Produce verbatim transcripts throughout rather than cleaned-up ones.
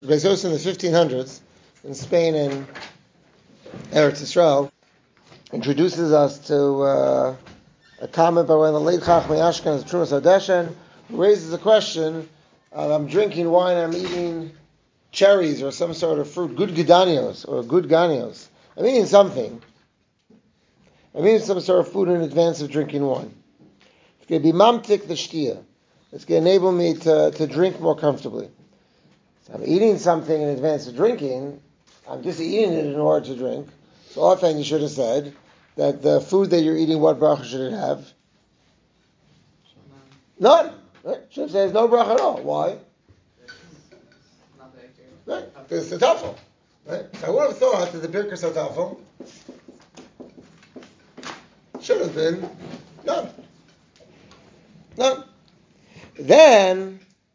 Bezos in the fifteen hundreds in Spain and Eretz Yisrael introduces us to uh, a comment by one of the late Chachmei Ashkenaz, Trumas Hadeshen, who raises the question: uh, I'm drinking wine, I'm eating cherries or some sort of fruit, good gedanios or good ganios. I'm eating something. I'm eating some sort of food in advance of drinking wine. It's going to be mamtik the shtia. It's going to enable me to, to drink more comfortably. So I'm eating something in advance of drinking. I'm just eating it in order to drink. So often you should have said that the food that you're eating, what bracha should it have? None. Right? Should have said no bracha at all. Why? Right? It's the tafel. Right? I would have thought that the birkas hatafel should have been none. None. Then,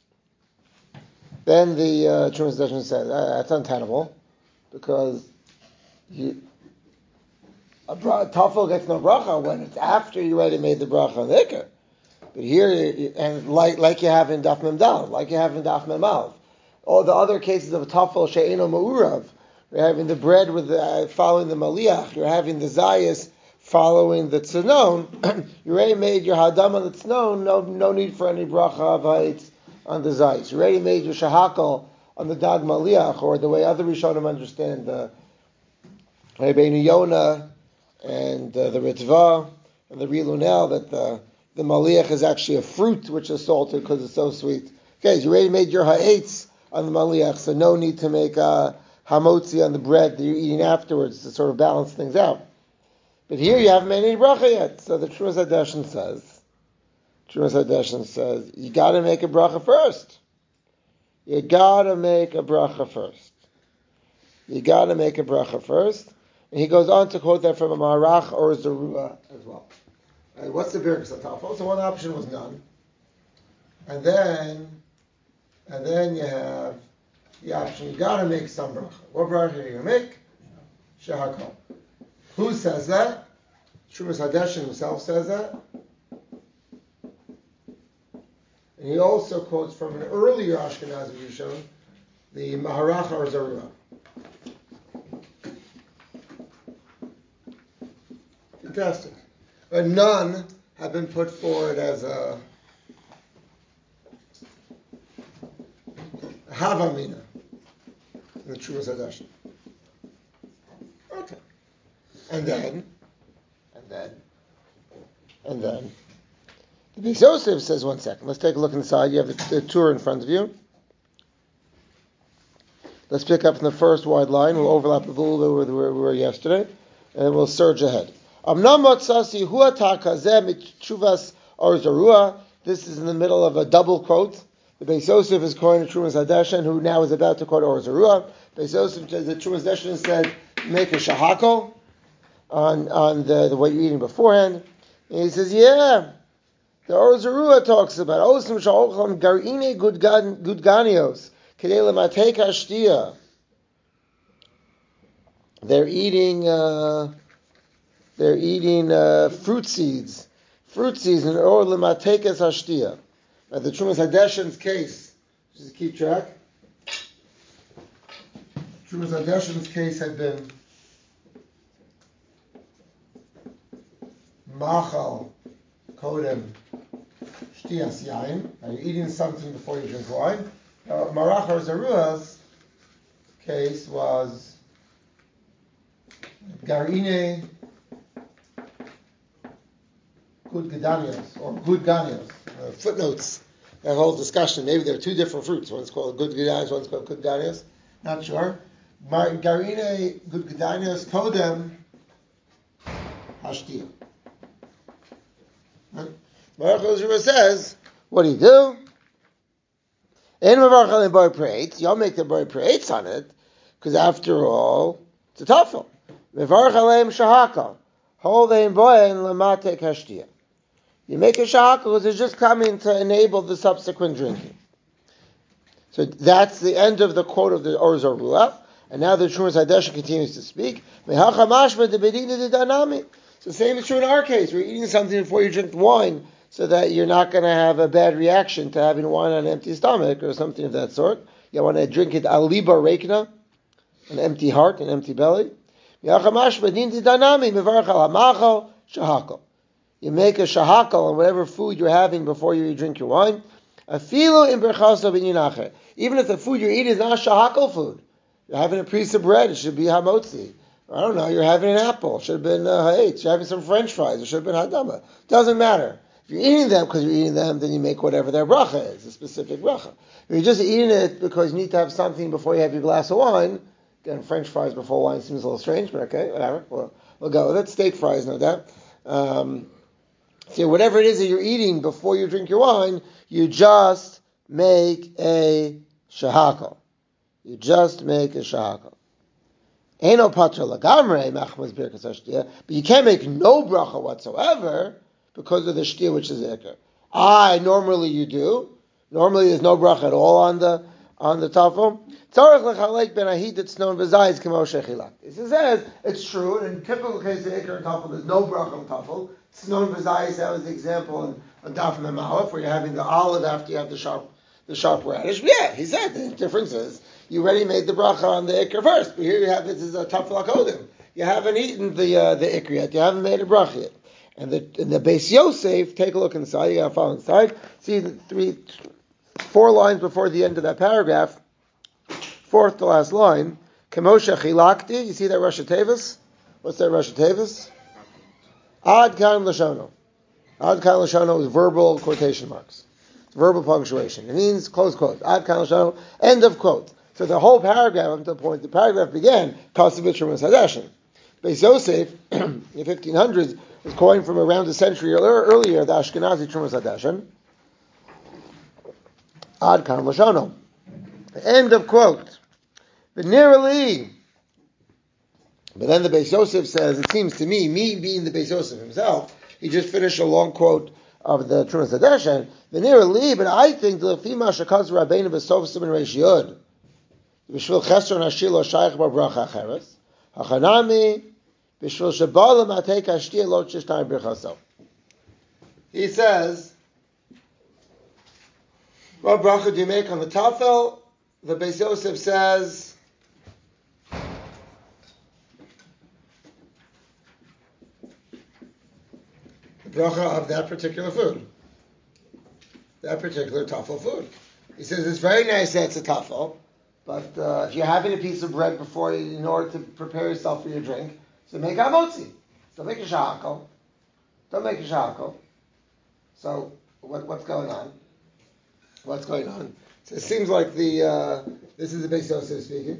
then the uh, Trumas Hadeshen said uh, that's untenable because you, a bra- tafel gets no bracha when it's after you already made the bracha on the ikar. But here, and like like you have in Daf Mem Daled, like you have in Daf Mem Aleph, all the other cases of tafel she'eno ma'urav, you're having the bread with the, uh, following the maliach, you're having the zayis following the tznon. You already made your hadam on the tznon. No, no need for any bracha of ha'itz on the zayis. You already made your shahakal on the dag maliach, or the way other rishonim understand the Rabbeinu Yonah and uh, the Ritva and the Rilunel, that the the maliach is actually a fruit which is salted because it's so sweet. Okay, so you already made your ha'etz on the maliach, so no need to make a hamotzi on the bread that you're eating afterwards to sort of balance things out. But here you haven't made any bracha yet. So the Trumas Hadeshen says, Trumas Hadeshen says, you got to make a bracha first. You got to make a bracha first. You got to make a bracha first. And he goes on to quote that from a Maharach or a Zerua as well. Right, what's the birkas hatafel? So one option was none. And then, and then you have the option, you got to make some bracha. What bracha are you going to make? Shehakol. Who says that? Trumas Hadeshen himself says that. And he also quotes from an earlier Ashkenazi Rishon, the Maharach or Zerua. Fantastic. But none have been put forward as a, a Havamina in the Trumas Hadeshen. Okay. And then, and then, and then, the Beis Yosef says, one second, let's take a look inside. You have the, the tour in front of you. Let's pick up from the first wide line. We'll overlap a little bit where we were yesterday, and then we'll surge ahead. This is in the middle of a double quote. The Beis Yosef is quoting Trumas Hadeshen, who now is about to quote Or Zarua. Beis Yosef, the Trumas Hadeshen said, make a shahakol on on the, the what you're eating beforehand. And he says, yeah, the Or Zarua talks about Osim sha'ochlam garine gudganios kedei lematei kashtia. They're eating uh, they're eating uh, fruit seeds, fruit seeds in or lematei kashtia. Now the Trumas Hadeshen's case, just to keep track. Trumas Hadeshen's case had been Machal Kodem Shtias Yain. You're eating something before you drink wine. Now, Marach or Zarua's case was Garine Good Gedanios or Good Ganios. Uh, footnotes that whole discussion. Maybe there are two different fruits. One's called Good Gedanios, one's called Good Ganios. Not sure. Garine Good Gedanios Kodem Hashtia. Baruch Hu says, what do you do? You don't make the boy prates on it, because after all, it's a tafel. You make a shahakal because it's just coming to enable the subsequent drinking. So that's the end of the quote of the Or Zarua. And now the Trumas Hadeshen continues to speak. So same is true in our case. We're eating something before you drink wine, so that you're not going to have a bad reaction to having wine on an empty stomach or something of that sort. You want to drink it aliba reikna, an empty heart, an empty belly. You make a shahakal on whatever food you're having before you drink your wine. Even if the food you're eating is not shahakal food, you're having a piece of bread, it should be hamotzi. I don't know, you're having an apple, it should have been uh, ha'etz, you're having some French fries, it should have been hadama. Doesn't matter. If you're eating them because you're eating them, then you make whatever their bracha is, a specific bracha. If you're just eating it because you need to have something before you have your glass of wine, again, French fries before wine seems a little strange, but okay, whatever. We'll, we'll go with it. Steak fries, no doubt. Um, so whatever it is that you're eating before you drink your wine, you just make a shahakal. You just make a shahakal. Eno patra lagamre machmas birkas hashtia, but you can't make no bracha whatsoever because of the shtia, which is ikar. I normally you do. Normally there's no bracha at all on the on the tafel. Tzarech lechalek ben ahid that's known v'zayis k'mo shechilak. It says it's true. In typical case of ikar and tafel, there's no bracha on tafel. It's known v'zayis. That was the example on, on daf memalef where you're having the olive after you have the sharp the sharp radish. But yeah, he said the difference is you already made the bracha on the ikar first, but here you have this is a tafel akodim. You haven't eaten the uh, the ikar yet. You haven't made a bracha yet. And the in the Beis Yosef, take a look inside. You got to follow inside. See the three, four lines before the end of that paragraph. Fourth to last line. Kemosha chilakti. You see that Rosh Tevis? What's that Rosh Tevis? Ad kan lashono. Ad kan lashono is verbal quotation marks. It's verbal punctuation. It means close quote. Ad kan lashono. End of quote. So the whole paragraph, up to the point the paragraph began, Kasavich from Hadashin. Beis Yosef, in the fifteen hundreds, was coined from around a century earlier, the Ashkenazi Trumas Hadashin. Ad kan lashano. End of quote. But nearly. But then the Beis Yosef says, it seems to me, me being the Beis Yosef himself, he just finished a long quote of the Trumas Hadashin. But nearly, but I think the Lefima Shakaz Rabbeinu B'Sof Siman Reish Yod. B'Shvil Chesron Hashilo Shaykh B'Bracha Acheres. Hachanami. He says, what bracha do you make on the tafel? The Beis Yosef says, the bracha of that particular food. That particular tafel food. He says, it's very nice that it's a tafel, but uh, if you're having a piece of bread before you, in order to prepare yourself for your drink, so make a motzi. Don't make a shahakal. Don't make a shahakal. So what, what's going on? What's going on? So it seems like the uh, this is the Beis Yosef speaking.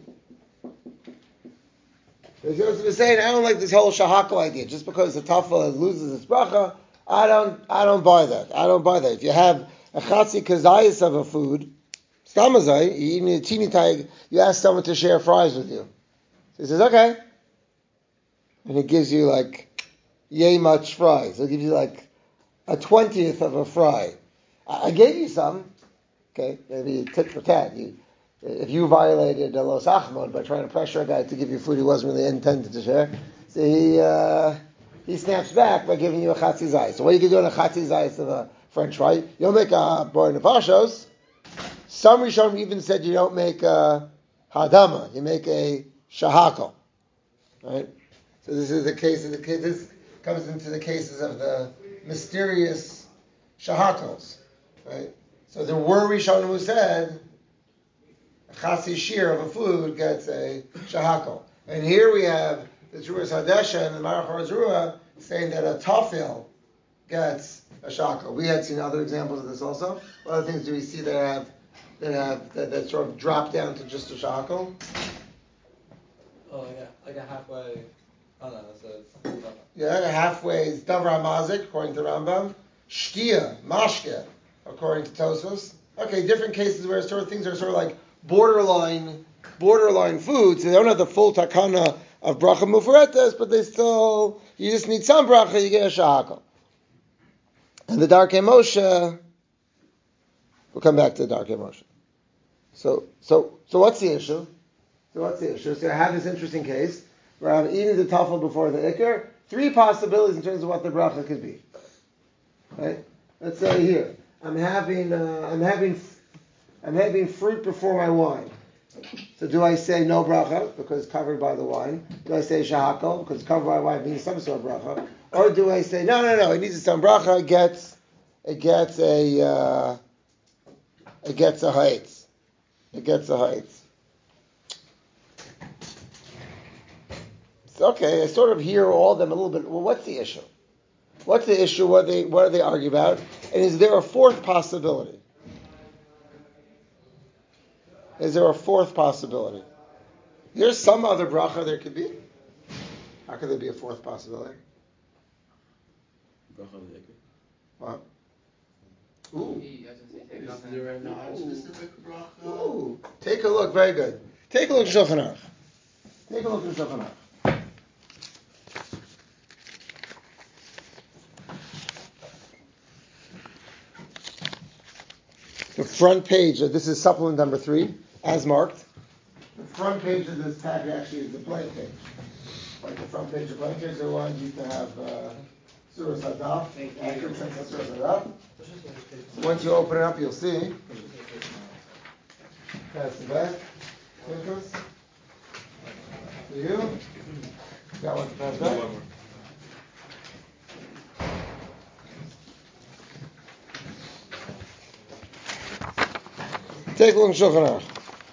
Beis Yosef is saying, I don't like this whole shahakal idea. Just because the tafel loses its bracha, I don't I don't buy that. I don't buy that. If you have a chatzi kazayis of a food, stamazai, you eat a teeny tag, you ask someone to share fries with you. So he says, okay. And it gives you like yay much fries. It'll give you like a twentieth of a fry. I, I gave you some. Okay, maybe tit for tat. You, if you violated a los achmod by trying to pressure a guy to give you food he wasn't really intended to share, so he uh, he snaps back by giving you a chatzi zayis. So what you can do on a chatzi zayis of a French fry? You'll make a bor nefashos. Some Rishonim even said you don't make a hadama. You make a shahakal. Right. So this is the case of the this comes into the cases of the mysterious shahakals, right? So there were Rishonim who said a chasi shir of a food gets a shahakal, and here we have the Trumas Hadashin and the Marach Harzurah saying that a tafel gets a shahakal. We had seen other examples of this also. What other things do we see that have that have that, that sort of drop down to just a shahakal? Oh, like a, like a halfway. Oh no, so it's yeah, halfway is Davar Mazik, according to Rambam. Shtia, Mashke, according to Tosfos. Okay, different cases where sort of things are sort of like borderline, borderline foods. So they don't have the full takana of bracha mufaretes, but they still, you just need some bracha, you get a shahakal. And the Darkei Moshe, we'll come back to the Darkei Moshe. So, so, so what's the issue? So what's the issue? So I have this interesting case where I'm eating the tafel before the ikar. Three possibilities in terms of what the bracha could be. Right? Let's say here, I'm having, uh, I'm having, I'm having fruit before my wine. So do I say no bracha because it's covered by the wine? Do I say shahakol because it's covered by wine, means some sort of bracha? Or do I say no, no, no? It needs some bracha. It gets, it gets a, uh, it gets a haitz. It gets a haitz. So, okay, I sort of hear all of them a little bit. Well, what's the issue? What's the issue? What they, what do they argue about? And is there a fourth possibility? Is there a fourth possibility? There's some other bracha there could be. How could there be a fourth possibility? Bracha on the Iker. What? Ooh. Is there a non-specific bracha? Ooh. Take a look. Very good. Take a look at Shulchan Aruch. Take a look at Shulchan Aruch. The front page. This is supplement number three, as marked. The front page of this packet actually is the blank page. Like the front page of blank page, the one you can have uh, Surah Sadaf. Accurate sense of Surah Sadaf. So once you open it up, you'll see. That's the back. Nicholas? For you? Got one to pass back? Take a look at Shulchan Aruch.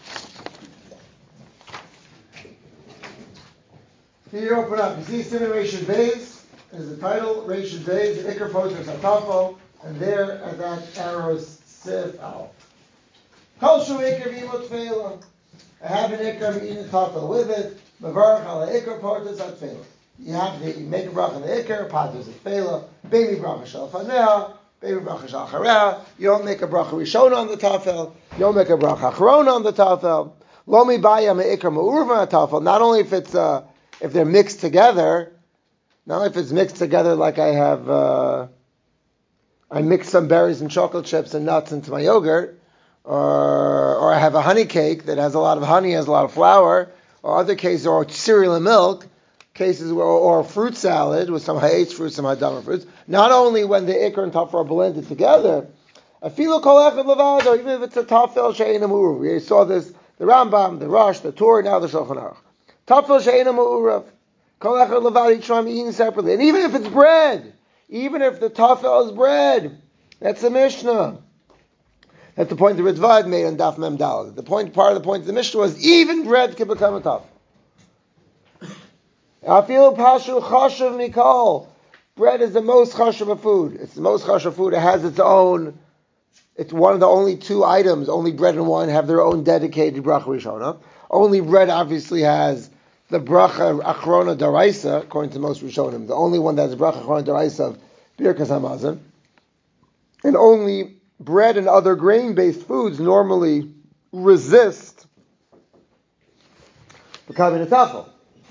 Here you open up. You see Simon Reish Beis is the title. Reish Beis, the Iker Poter Satafo, and there at that arrow's Sif Al. Kol Shu Iker V'imot Tefillah. I have an Iker V'imot Tefillah with it. Mevarach Al Iker Poter Satfillah. You have the you make a bracha on the Iker, Poter Satfillah, baby bracha Shal Faneh, baby bracha Shal Chareh. You don't make a bracha Rishon on the Tafel. You don't make a bracha Achron on the Tafel. Lo Mi Baya Me Iker Me'urva on the Tafel. Not only if it's uh, if they're mixed together, not if it's mixed together like I have, uh, I mix some berries and chocolate chips and nuts into my yogurt, or or I have a honey cake that has a lot of honey, has a lot of flour, or other cases, or cereal and milk, cases where, or a fruit salad with some ha'etz fruits, some hadamar fruits. Not only when the ikar and tafel are blended together, afilu kol echad levado, even if it's a tafel she'eina mu'uruv. We saw this, the Rambam, the Rosh, the Torah, now the Shulchan Aruch. Tafel she'eina mu'uruv. Kol echad levado, each time eaten separately. And even if it's bread, even if the tafel is bread, that's the Mishnah. That's the point the Ritvad made on Daf Mem Daled. The point, part of the point of the Mishnah was even bread can become a tafel. Afilu pashu chashuv mikol. Bread is the most chashuv of food. It's the most chashuv of food. It has its own. It's one of the only two items. Only bread and wine have their own dedicated bracha rishona. Only bread obviously has the bracha achrona daraisa, according to most rishonim. The only one that has a bracha achrona daraisa of birkas hamazon. And only bread and other grain-based foods normally resist becoming a tafel.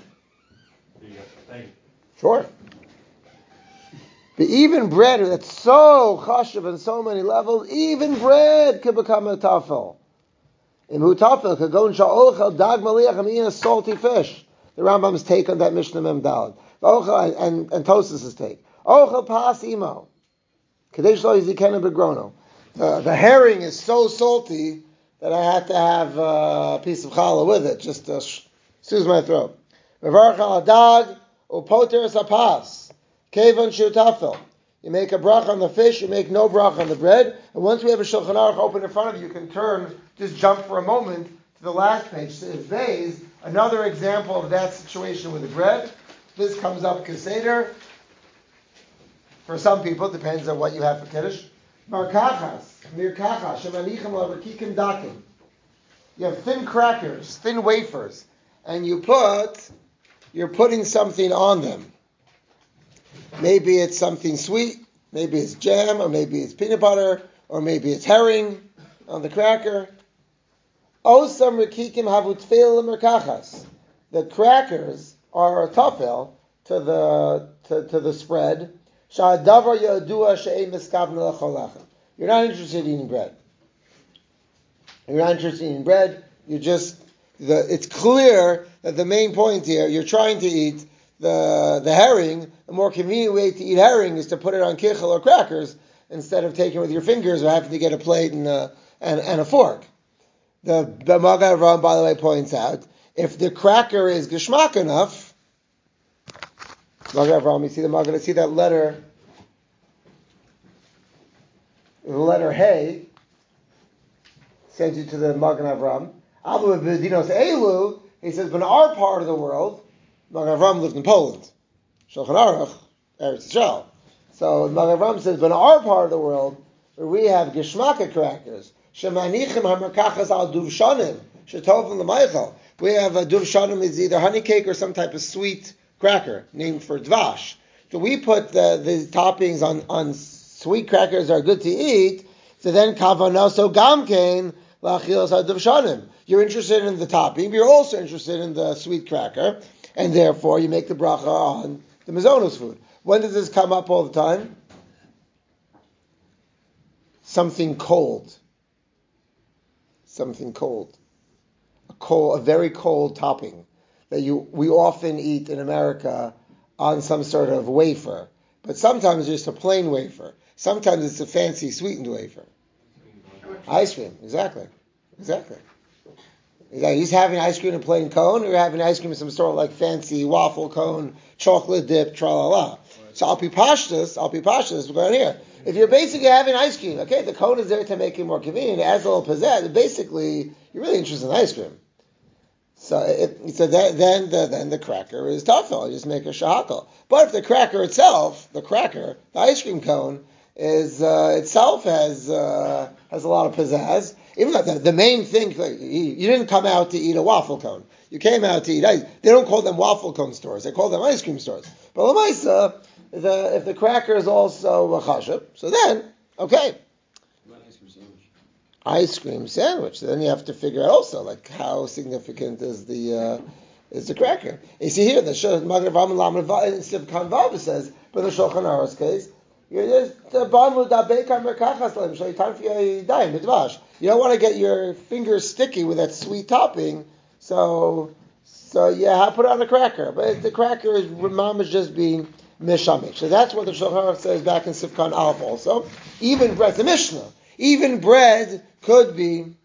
Sure. But even bread that's so chashuv on so many levels, even bread could become a tafel. In hu tafel could go and sha'olchel dag maliach. I'm eating a salty fish. The Rambam's take on that Mishnah Mem Daled. And, and, and Tosas' take. Ochel pas imo. Kadesh lo yizikena begrono. The herring is so salty that I had to have a piece of challah with it, just to soothe my throat. Mevarach al dag. Upoter sapas, kevan shutafel. You make a brach on the fish, you make no brach on the bread. And once we have a Shulchan Aruch open in front of you, you can turn, just jump for a moment to the last page. So it's Beis, another example of that situation with the bread. This comes up Keseder. For some people, it depends on what you have for Kiddush. Markachas, mirkachas, shemanichem laverkikim dakim. You have thin crackers, thin wafers, and you put... You're putting something on them. Maybe it's something sweet, maybe it's jam, or maybe it's peanut butter, or maybe it's herring on the cracker. Osam rekikim havu tfil merkachas. The crackers are a tafel to the to, to the spread. Sha'adavar yodua she'ei miskavna l'cholecha. You're not interested in eating bread. You're not interested in eating bread. You just The, it's clear that the main point here, you're trying to eat the the herring. The more convenient way to eat herring is to put it on kichel or crackers instead of taking it with your fingers or having to get a plate and a, and, and a fork. the, the Magen Avraham, by the way, points out, if the cracker is geschmack enough, Magen Avraham, you see the Magen, see that letter, the letter Hey, sends you to the Magen Avraham. Abu Bedinos Elu, he says, but in our part of the world, Magen Avraham lived in Poland. Shulchan Aruch, Eretz Yisrael. So Magen Avraham says, but in our part of the world, where we have geschmacka crackers, shemanichim hamerkachas al duvshanim, shetovim l'maychal. We have a duvshanim is either honey cake or some type of sweet cracker named for dvash. So we put the, the toppings on, on sweet crackers that are good to eat. So then kavanoso gamkein lachilos aduvshanim. You're interested in the topping, but you're also interested in the sweet cracker, and therefore you make the bracha on the mazonos food. When does this come up all the time? Something cold. Something cold. A cold, a very cold topping that you we often eat in America on some sort of wafer. But sometimes it's just a plain wafer. Sometimes it's a fancy sweetened wafer. Ice cream, exactly. Exactly. He's having ice cream in a plain cone, or you're having ice cream in some sort of like fancy waffle cone, chocolate dip, tra-la-la. So I'll be pashtus, I'll be pashtus, we're going here. If you're basically having ice cream, okay, the cone is there to make it more convenient, it adds a little pizzazz, basically, you're really interested in ice cream. So, it, so that, then the then the cracker is tafel, you just make a shahakal. But if the cracker itself, the cracker, the ice cream cone, is uh, itself has uh, has a lot of pizzazz. Even though the, the main thing, like, you, you didn't come out to eat a waffle cone. You came out to eat ice. They don't call them waffle cone stores. They call them ice cream stores. But l'maisa, the if the cracker is also a chashub, so then okay. Ice cream sandwich. Ice cream sandwich. So then you have to figure out also like how significant is the uh, is the cracker. You see here the Magen Avraham Lamed instead of Kanvav says, but in the Shulchan Aruch's case. You don't want to get your fingers sticky with that sweet topping, so so yeah, put it on a cracker. But the cracker is mom is just being mishamish. So that's what the Shulchan Aruch says back in Sifkan Aleph also. Even bread, the Mishnah, even bread could be,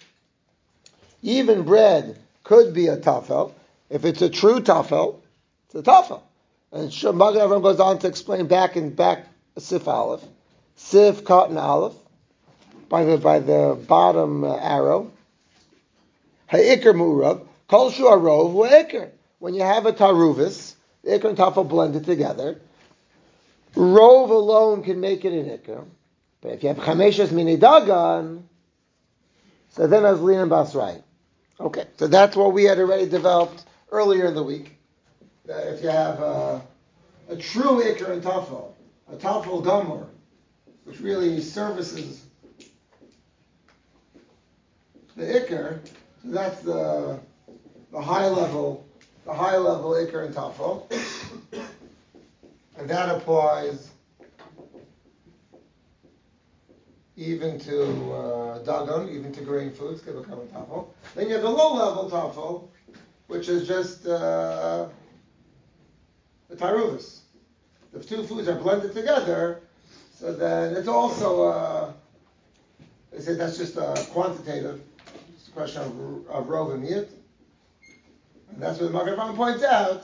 even bread could be a tafel. If it's a true tafel, it's a tafel. And Magen Avraham goes on to explain back and back. Sif Aleph, Sif Cotton Aleph, by the by the bottom uh, arrow. Ha'ikr mu'rav, kol shu arov wa'ikr. When you have a taruvis, the ikr and tafel blended together. Rov alone can make it an ikr, but if you have chameshes mini dagan, so then azlin and basrai. Okay, so that's what we had already developed earlier in the week. That if you have a, a true ikr and tafel. A tafel gamor, which really services the ikr, so that's the the high level, the high level ikr and tafel, and that applies even to uh, dagon, even to grain foods, can become a tafel. Then you have the low level tafel, which is just uh, the taruvis. If two foods are blended together, so then it's also, uh, they say that's just a quantitative, it's a question of, of rov and miyut. And that's what the Magen Avraham points out.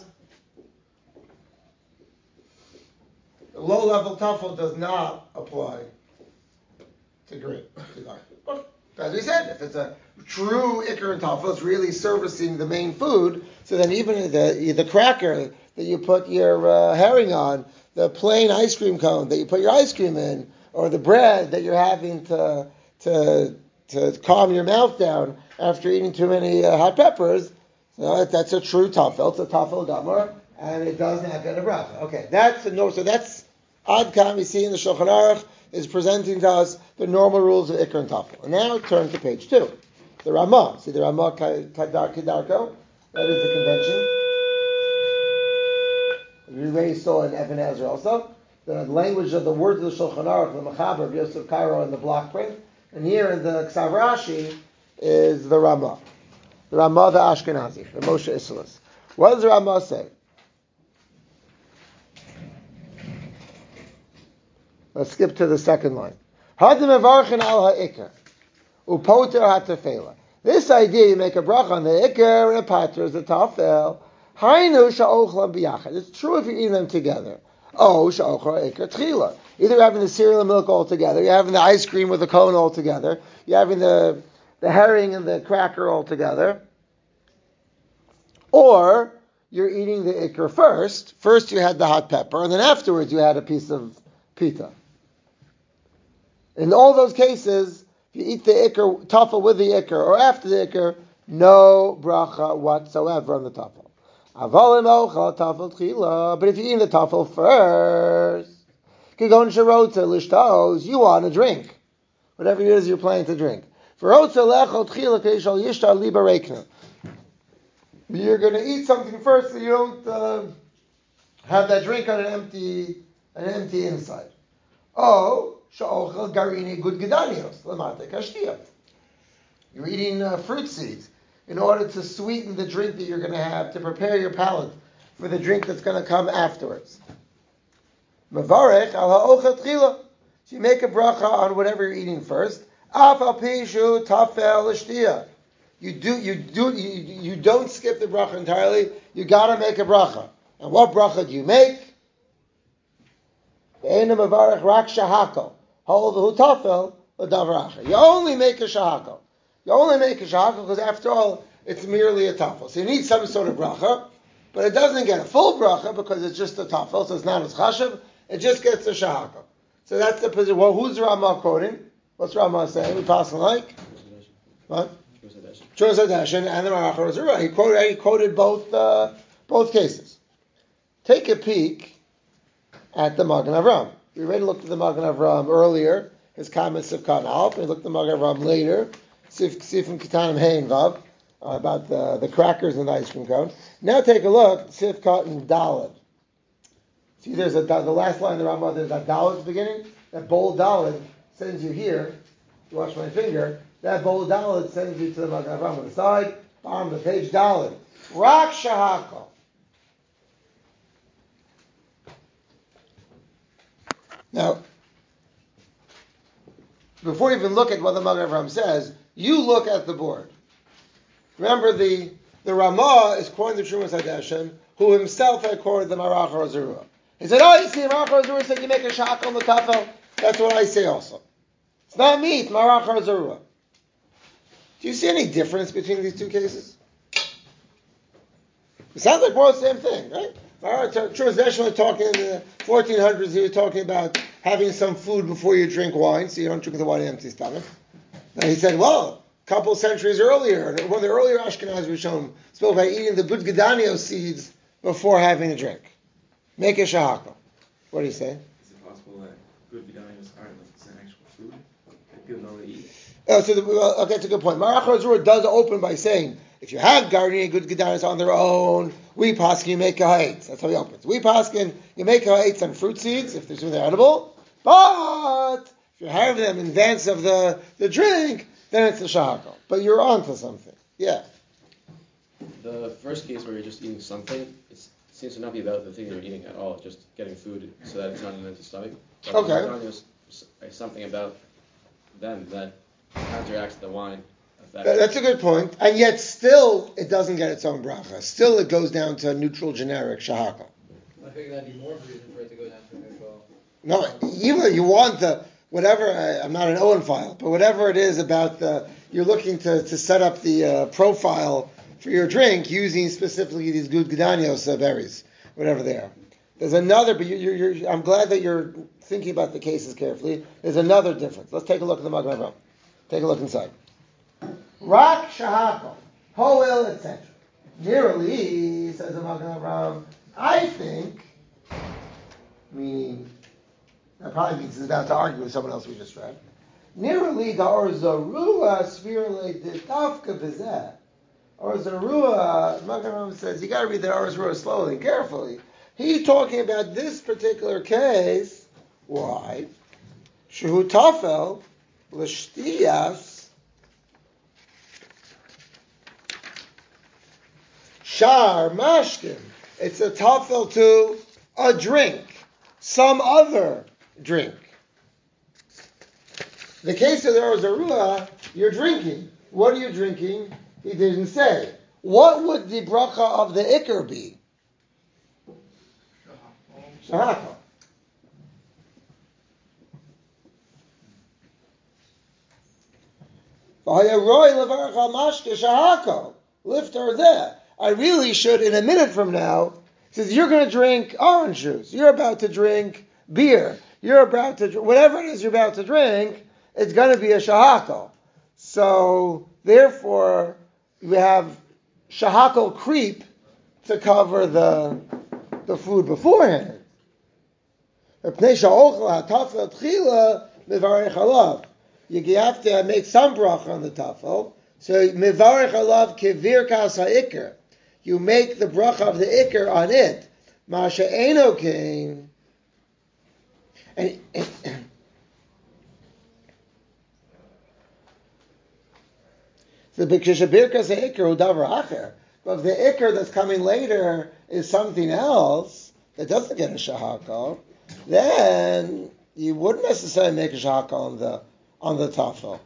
The low-level tafel does not apply to grain. But as we said, if it's a true ikr and tafel, it's really servicing the main food, so then even the, the cracker that you put your uh, herring on, the plain ice cream cone that you put your ice cream in, or the bread that you're having to to to calm your mouth down after eating too many uh, hot peppers, so that's a true tafel. It's a tafel gamor, and it does not get a bracha. Okay, that's a no. So that's ad kam. You see in the Shulchan Aruch is presenting to us the normal rules of ikr and tafel. And now turn to page two, the Ramah. See the Ramah Kedarko. That is the convention. We already saw in Even HaEzer also the language of the words of the Shulchan Aruch, the Mechaber of Yosef Cairo in the block print, and here in the Ksav Rashi is the Ramah, the Ramah the Ashkenazi, the Moshe Isserles. What does the Ramah say? Let's skip to the second line. Hadim evarchen al ha'ikr upoter hatefela. This idea, you make a bracha on the ikar and a pater is a tafel. Hainu sha'ochlam biyachad. It's true if you're eating them together. Oh, sha'ochla ikar tchila. Either you're having the cereal and milk all together, you're having the ice cream with the cone all together, you're having the, the herring and the cracker all together, or you're eating the ikar first. First you had the hot pepper, and then afterwards you had a piece of pita. In all those cases, if you eat the ikar tafel with the ikar or after the ikar, no bracha whatsoever on the tafel. But if you're eating the tafel first, you want a drink. Whatever it is you're planning to drink. You're going to eat something first so you don't uh, have that drink on an empty, an empty inside. Oh, you're eating uh, fruit seeds in order to sweeten the drink that you're going to have, to prepare your palate for the drink that's going to come afterwards. Mavarech al ha'ochel tchila. So you make a bracha on whatever you're eating first. Af al pishu tafel l'shtia. You do, you do, you, you don't skip the bracha entirely. You got to make a bracha. And what bracha do you make? Ve'ena mavarech rak shahako. Hol v'hu tafel l'davar acher. You only make a shahako. You only make a shahako because after all, it's merely a tafel. So you need some sort of bracha, but it doesn't get a full bracha because it's just a tafel, so it's not as chashav. It just gets a shahaka. So that's the position. Well, who's Rama quoting? What's Rama saying? We pass on like? What? Chos Hadeshin and the Marach Rozura. He quoted, he quoted both, uh, both cases. Take a peek at the Magen Avram. We already looked at the Magen Avram earlier, his comments of Katan Alp. We looked at the Magen Avram later, Sifim Katanim Hein Vav, about the, the crackers and the ice cream cone. Now take a look, Sif Katan Daled. See, there's a, the last line of the Rambam, there's that Daled at the beginning. That bold Daled sends you here. You watch my finger. That bold Daled sends you to the Magen Avram on the side. Bottom of the page, Daled. Rak Shahako. Now, before you even look at what the Magen Avram says, you look at the board. Remember, the, the Ramah is quoting the Trumas Hadeshin, who himself had quoted the Marach Rozura. He said, oh, you see, Marach Rozura said you make a shahak on the tafel. That's what I say also. It's not me, it's Marach Rozura. Do you see any difference between these two cases? It sounds like more the same thing, right? Trumas Hadeshin was talking in the fourteen hundreds, he was talking about having some food before you drink wine, so you don't drink the wine in an empty stomach. And he said, well, a couple centuries earlier, one of the earlier Ashkenaz Rishonim spoke about eating the good Gedanio seeds before having a drink. Make a shahaka. What do you say? Is it possible that good Gedanios aren't like it's an actual food that people normally eat? Oh, so the, well, okay, that's a good point. Marach Rozura does open by saying, if you have gardening good Gedanios on their own, we paskin you make a ha'etz. That's how he opens. We paskin you make a ha'etz on fruit seeds if they're, they're edible, but if you have them in advance of the, the drink, then it's a shahaka. But you're on to something. Yeah. The first case where you're just eating something, it seems to not be about the thing you're eating at all, just getting food so that it's not in an empty stomach. But okay. There's something about them that counteracts the wine effect. That's a good point. And yet still, it doesn't get its own bracha. Still, it goes down to a neutral, generic shahaka. I think that'd be more of a reason for it to go down to a neutral. No, even you want the, whatever, I, I'm not an Owen file, but whatever it is about the, you're looking to, to set up the uh, profile for your drink using specifically these good Gedanios uh, berries, whatever they are. There's another, but you, you're, you're, I'm glad that you're thinking about the cases carefully. There's another difference. Let's take a look at the Magen Avram. Take a look inside. Rak shahako, hoel, et cetera. Nearly, says the Magen Avram, I think, meaning, that probably means he's about to argue with someone else we just read. Nearly, the orzarua svirle de tafka bezeh. Orzarua, Magen Avram says, you got to read the orzarua slowly, carefully. He's talking about this particular case. Why? Shehu tafel l'shtiyas shar mashkin. It's a tafel to a drink, some other drink. The case of the Orzarua, you're drinking. What are you drinking? He didn't say. What would the bracha of the ikr be? Shahakal. Lift her there. I really should, in a minute from now, says you're going to drink orange juice. You're about to drink beer. You're about to drink, whatever it is you're about to drink, it's going to be a shahakal. So, therefore, we have shahakal creep to cover the, the food beforehand. You have to make some bracha on the tafel. So mivarech alav kevirkas ha'ikr. You make the bracha of the ikr on it. Masha eno king. And the birkas ha'ikr udavar acher. But if the ikr that's coming later is something else that doesn't get a shahakal, then you wouldn't necessarily make a shahakal on the on the tafel.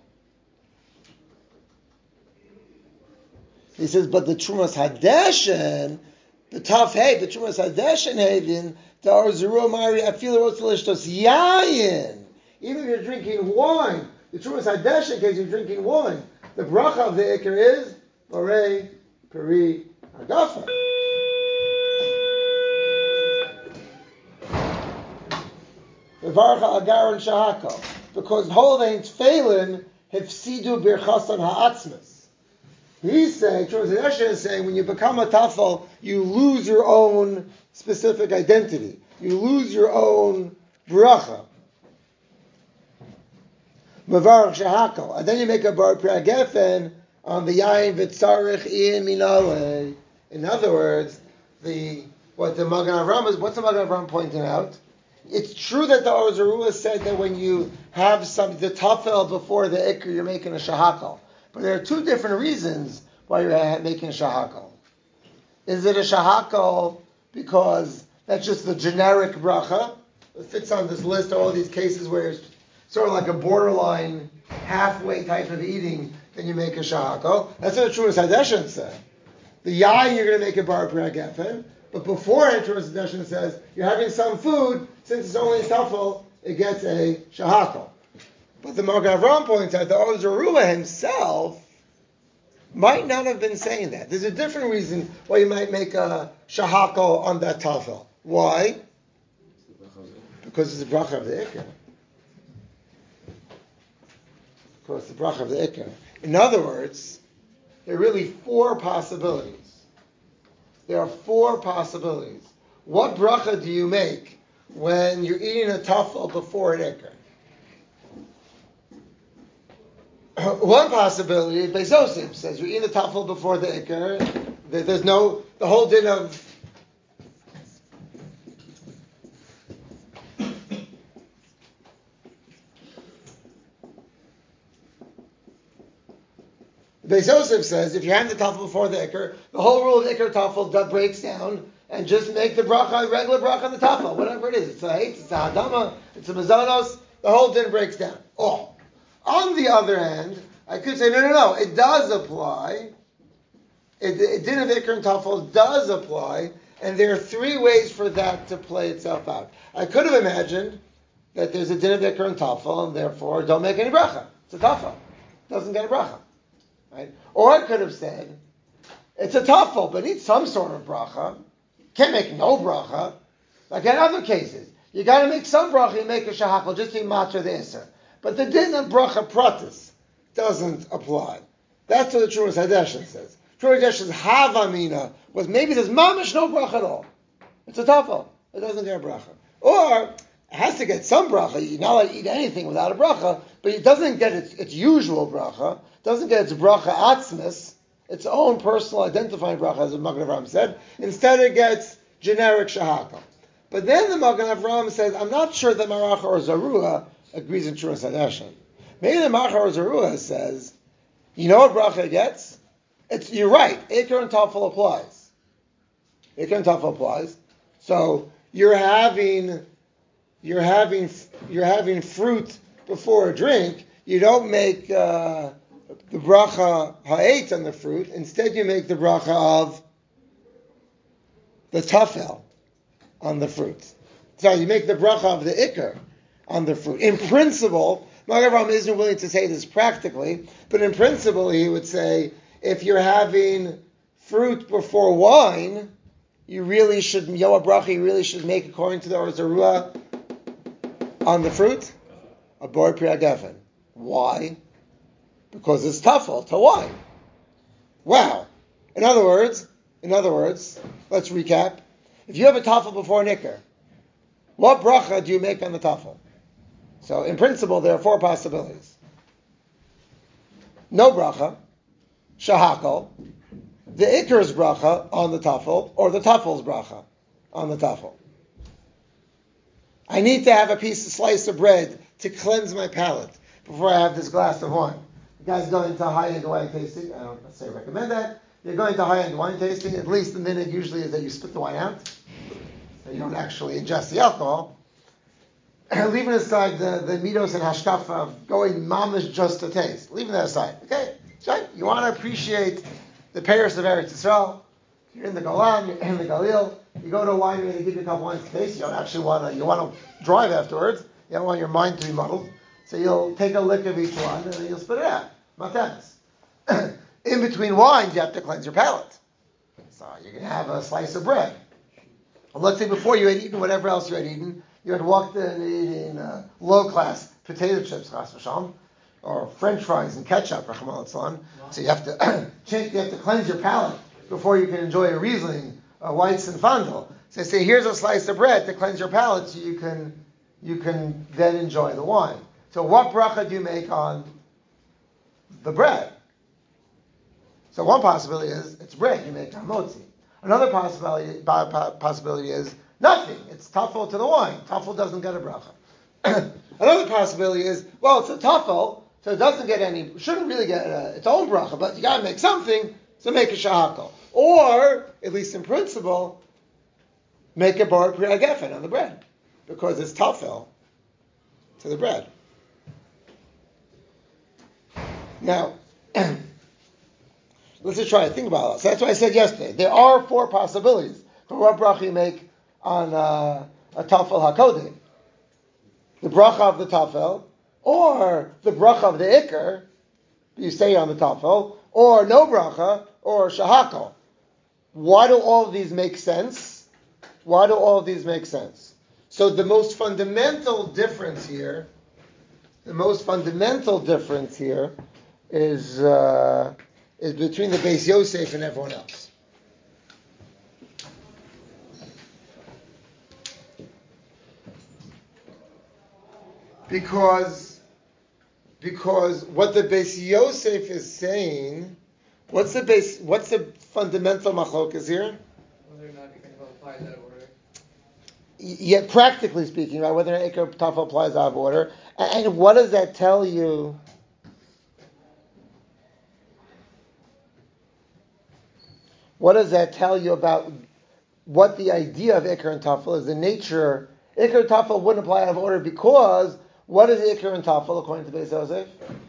He says, but the Trumas Hadeshen, the Taf Hey, the Trumas Hadeshen Havin, the Arzuru Mari Afila Rotzalishtos Yayin. Even if you're drinking wine, the Trumas Hadeshen, in case you're drinking wine, the bracha of the Iker is Borei Peri Hagafa. The Varcha Agaron Shahako. Because Holding Tfeilin Hefsidu Birchasan Ha'atzmas. He's saying, Trumas is saying, when you become a tafel, you lose your own specific identity. You lose your own bracha. Mavarach shahakal. And then you make a bar pragefen on the yain v'tzarich in minale. In other words, the what the Magen Avraham is, what's the Magen Avraham pointing out? It's true that the Or Zarua said that when you have some the tafel before the ikr, you're making a shahakal. But there are two different reasons why you're making a shahakal. Is it a shahakal because that's just the generic bracha? It fits on this list of all these cases where it's sort of like a borderline, halfway type of eating, then you make a shahakal. That's what the Trumas Hadeshen said. The yain, you're going to make a bar gefen, but beforehand, Trumas Hadeshen says, you're having some food, since it's only a tafel, it gets a shahakal. But the Magen Avraham points out that Or Zarua himself might not have been saying that. There's a different reason why you might make a shahakal on that tafel. Why? Because it's the bracha of the ikr. Because it's the bracha of the ikr. In other words, there are really four possibilities. There are four possibilities. What bracha do you make when you're eating a tafel before an ikr? One possibility, Beis Yosef says you're eating the tafel before the ikr. There's no the whole din of Beis Yosef says if you have the tafel before the ikr, the whole rule of ikr tafel that breaks down, and just make the bracha, regular bracha on the tafel, whatever it is. It's a hate, it's a hadama, it's a mazanos. The whole din breaks down. Oh. On the other hand, I could say, no, no, no, it does apply. It, it din of ikr and tafel does apply, and there are three ways for that to play itself out. I could have imagined that there's a din of ikr and tafel, and therefore don't make any bracha. It's a tafel. It doesn't get a bracha. Right? Or I could have said, it's a tafel, but needs some sort of bracha. Can't make no bracha. Like in other cases, you got to make some bracha, you make a shahakal, just to matra the iser. But the din of bracha pratis doesn't apply. That's what the Trumas Hadeshen says. Trumas Hadeshen's havamina was maybe there's mamish no bracha at all. It's a tafel. It doesn't get a bracha. Or it has to get some bracha. You're not allowed to eat anything without a bracha, but it doesn't get its, its usual bracha. It doesn't get its bracha atzmis, its own personal identifying bracha, as the Magen Avraham said. Instead it gets generic shahakal. But then the Magen Avraham says, I'm not sure that Marach or Zarua agrees in Trumas Hadeshen. Maybe the Marach or Zarua says, you know what bracha gets? It's, you're right, ikr and tafel applies. Ikr and tafel applies. So you're having you're having you're having fruit before a drink. You don't make uh, the bracha ha'etz on the fruit. Instead, you make the bracha of the tafel on the fruit. So you make the bracha of the ikar on the fruit. In principle, Magen Avraham isn't willing to say this practically, but in principle, he would say if you're having fruit before wine, you really should yoa bracha. You really should make according to the Orzarua on the fruit a bor pri hagafen. Why? Because it's tafel to wine. Wow. In other words, in other words, let's recap. If you have a tafel before an ikar, what bracha do you make on the tafel? So, in principle, there are four possibilities. No bracha, shahakol, the ikar's bracha on the tafel, or the tafel's bracha on the tafel. I need to have a piece of slice of bread to cleanse my palate before I have this glass of wine. The guy's going to high-end wine tasting. I don't necessarily recommend that. You're going to high-end wine tasting. At least the minute usually is that you spit the wine out. So you don't actually ingest the alcohol. Leaving aside the, the midos and hashkafa of going mamish just to taste. Leaving that aside. Okay, fine. You want to appreciate the Paris of Eretz Yisrael. You're in the Golan, you're in the Galil. You go to a winery, they give you a couple wines to taste. You don't actually want to, you want to drive afterwards. You don't want your mind to be muddled. So you'll take a lick of each one and then you'll spit it out. Matemis. In between wines, you have to cleanse your palate. So you're going to have a slice of bread. Well, let's say before you had eaten whatever else you had eaten, you had walked in and eating uh, low-class potato chips, chas v'shalom, or French fries and ketchup, rachmana litzlan. So you have to change, you have to cleanse your palate before you can enjoy a Riesling, a Weiss and Fandel. So they say, here's a slice of bread to cleanse your palate, so you can you can then enjoy the wine. So what bracha do you make on the bread? So one possibility is it's bread. You make hamotzi. Another possibility possibility is nothing. It's tafel to the wine. Tafel doesn't get a bracha. Another possibility is, well, it's a tafel, so it doesn't get any, shouldn't really get a, its own bracha, but you got to make something, so make a shahakal. Or, at least in principle, make a bar pri hagafen on the bread, because it's tafel to the bread. Now, let's just try to think about it. So that's what I said yesterday. There are four possibilities for what bracha you make on uh, a tafel hakodim. The bracha of the tafel, or the bracha of the ikar, you say on the tafel, or no bracha, or shahakal. Why do all of these make sense? Why do all of these make sense? So the most fundamental difference here, the most fundamental difference here is uh, is between the Beis Yosef and everyone else. Because, because what the Beis Yosef is saying, what's the base? What's the fundamental machlokas here? Whether or not you can apply that order. Yeah, practically speaking, right? Whether an ikar tafel applies out of order, and, and what does that tell you? What does that tell you about what the idea of ikar and tafel is? The nature, ikar and tafel wouldn't apply out of order because what is ikar and tafel according to Beis Yosef?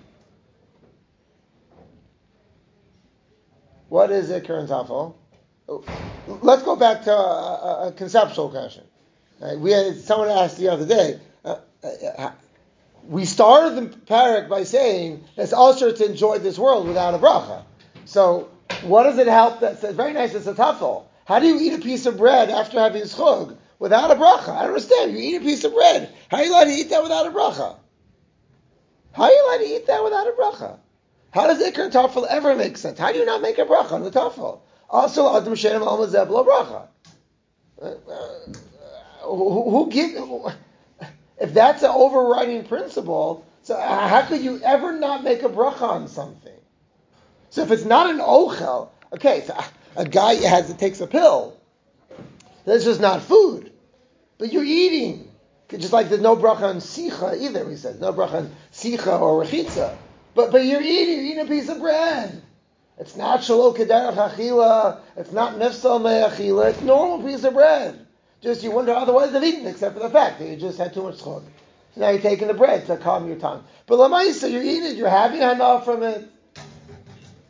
What is ikar and tafel? Let's go back to a, a, a conceptual question. Right? We had someone asked the other day. Uh, uh, we started the parak by saying it's also to enjoy this world without a bracha. So what does it help? That's very nice. It's a tafel. How do you eat a piece of bread after having schug without a bracha? I don't understand. You eat a piece of bread. How are you allowed to eat that without a bracha? How are you allowed to eat that without a bracha? How does ikar and tafel ever make sense? How do you not make a bracha on the tafel? Also, adam shenem al mazeh b'lo bracha. Who, who gives? If that's an overriding principle, so how could you ever not make a bracha on something? So if it's not an ochel, okay, so a guy has takes a pill. That's just not food, but you're eating. Just like there's no bracha on sicha either. We said no bracha on sicha or rechitza, but but you're eating. You're eating a piece of bread. It's not shalo kederach achila. It's not nefsal me'achila. It's normal piece of bread. Just you wonder otherwise they've eaten, except for the fact that you just had too much chog. So now you're taking the bread to calm your tongue. But lamaisa, you're eating it. You're having hana from it.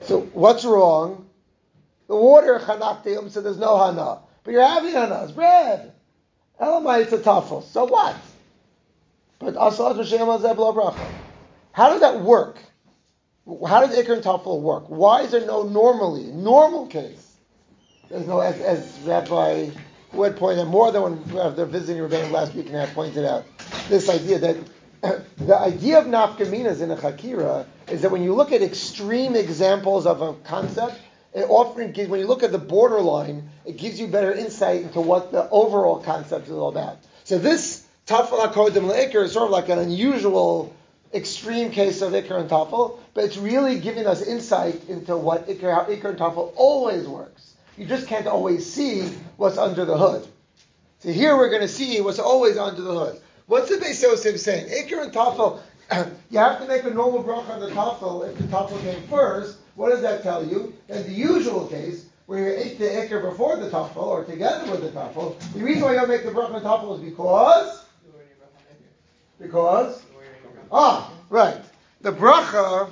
So what's wrong? The water chanaktium, so there's no hana. But you're having hana, it's bread. Elamai, it's a tafel. So what? But asal Hashem azeh b'lo bracha. How does that work? How does Iker and Tafel work? Why is there no normally, normal case? There's no, as, as Rabbi Wood pointed out, more than when they're visiting Rebbeinu last week and I pointed out, this idea that the idea of nafkaminas in a chakira is that when you look at extreme examples of a concept, it often gives, when you look at the borderline, it gives you better insight into what the overall concept is all about. So this Tafel HaKodim LeIker is sort of like an unusual extreme case of Iker and Tafel, but it's really giving us insight into what Iker, how Iker and Tafel always works. You just can't always see what's under the hood. So here we're going to see what's always under the hood. What's the Beis Yosef saying? Iker and Tafel, you have to make a normal bracha on the Tafel if the Tafel came first. What does that tell you? In the usual case, where you ate the Iker before the Tafel, or together with the Tafel, the reason why you don't make the bracha on the Tafel is because? Because? Ah, right. The bracha,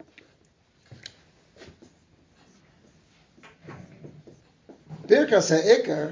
Birkas HaIker,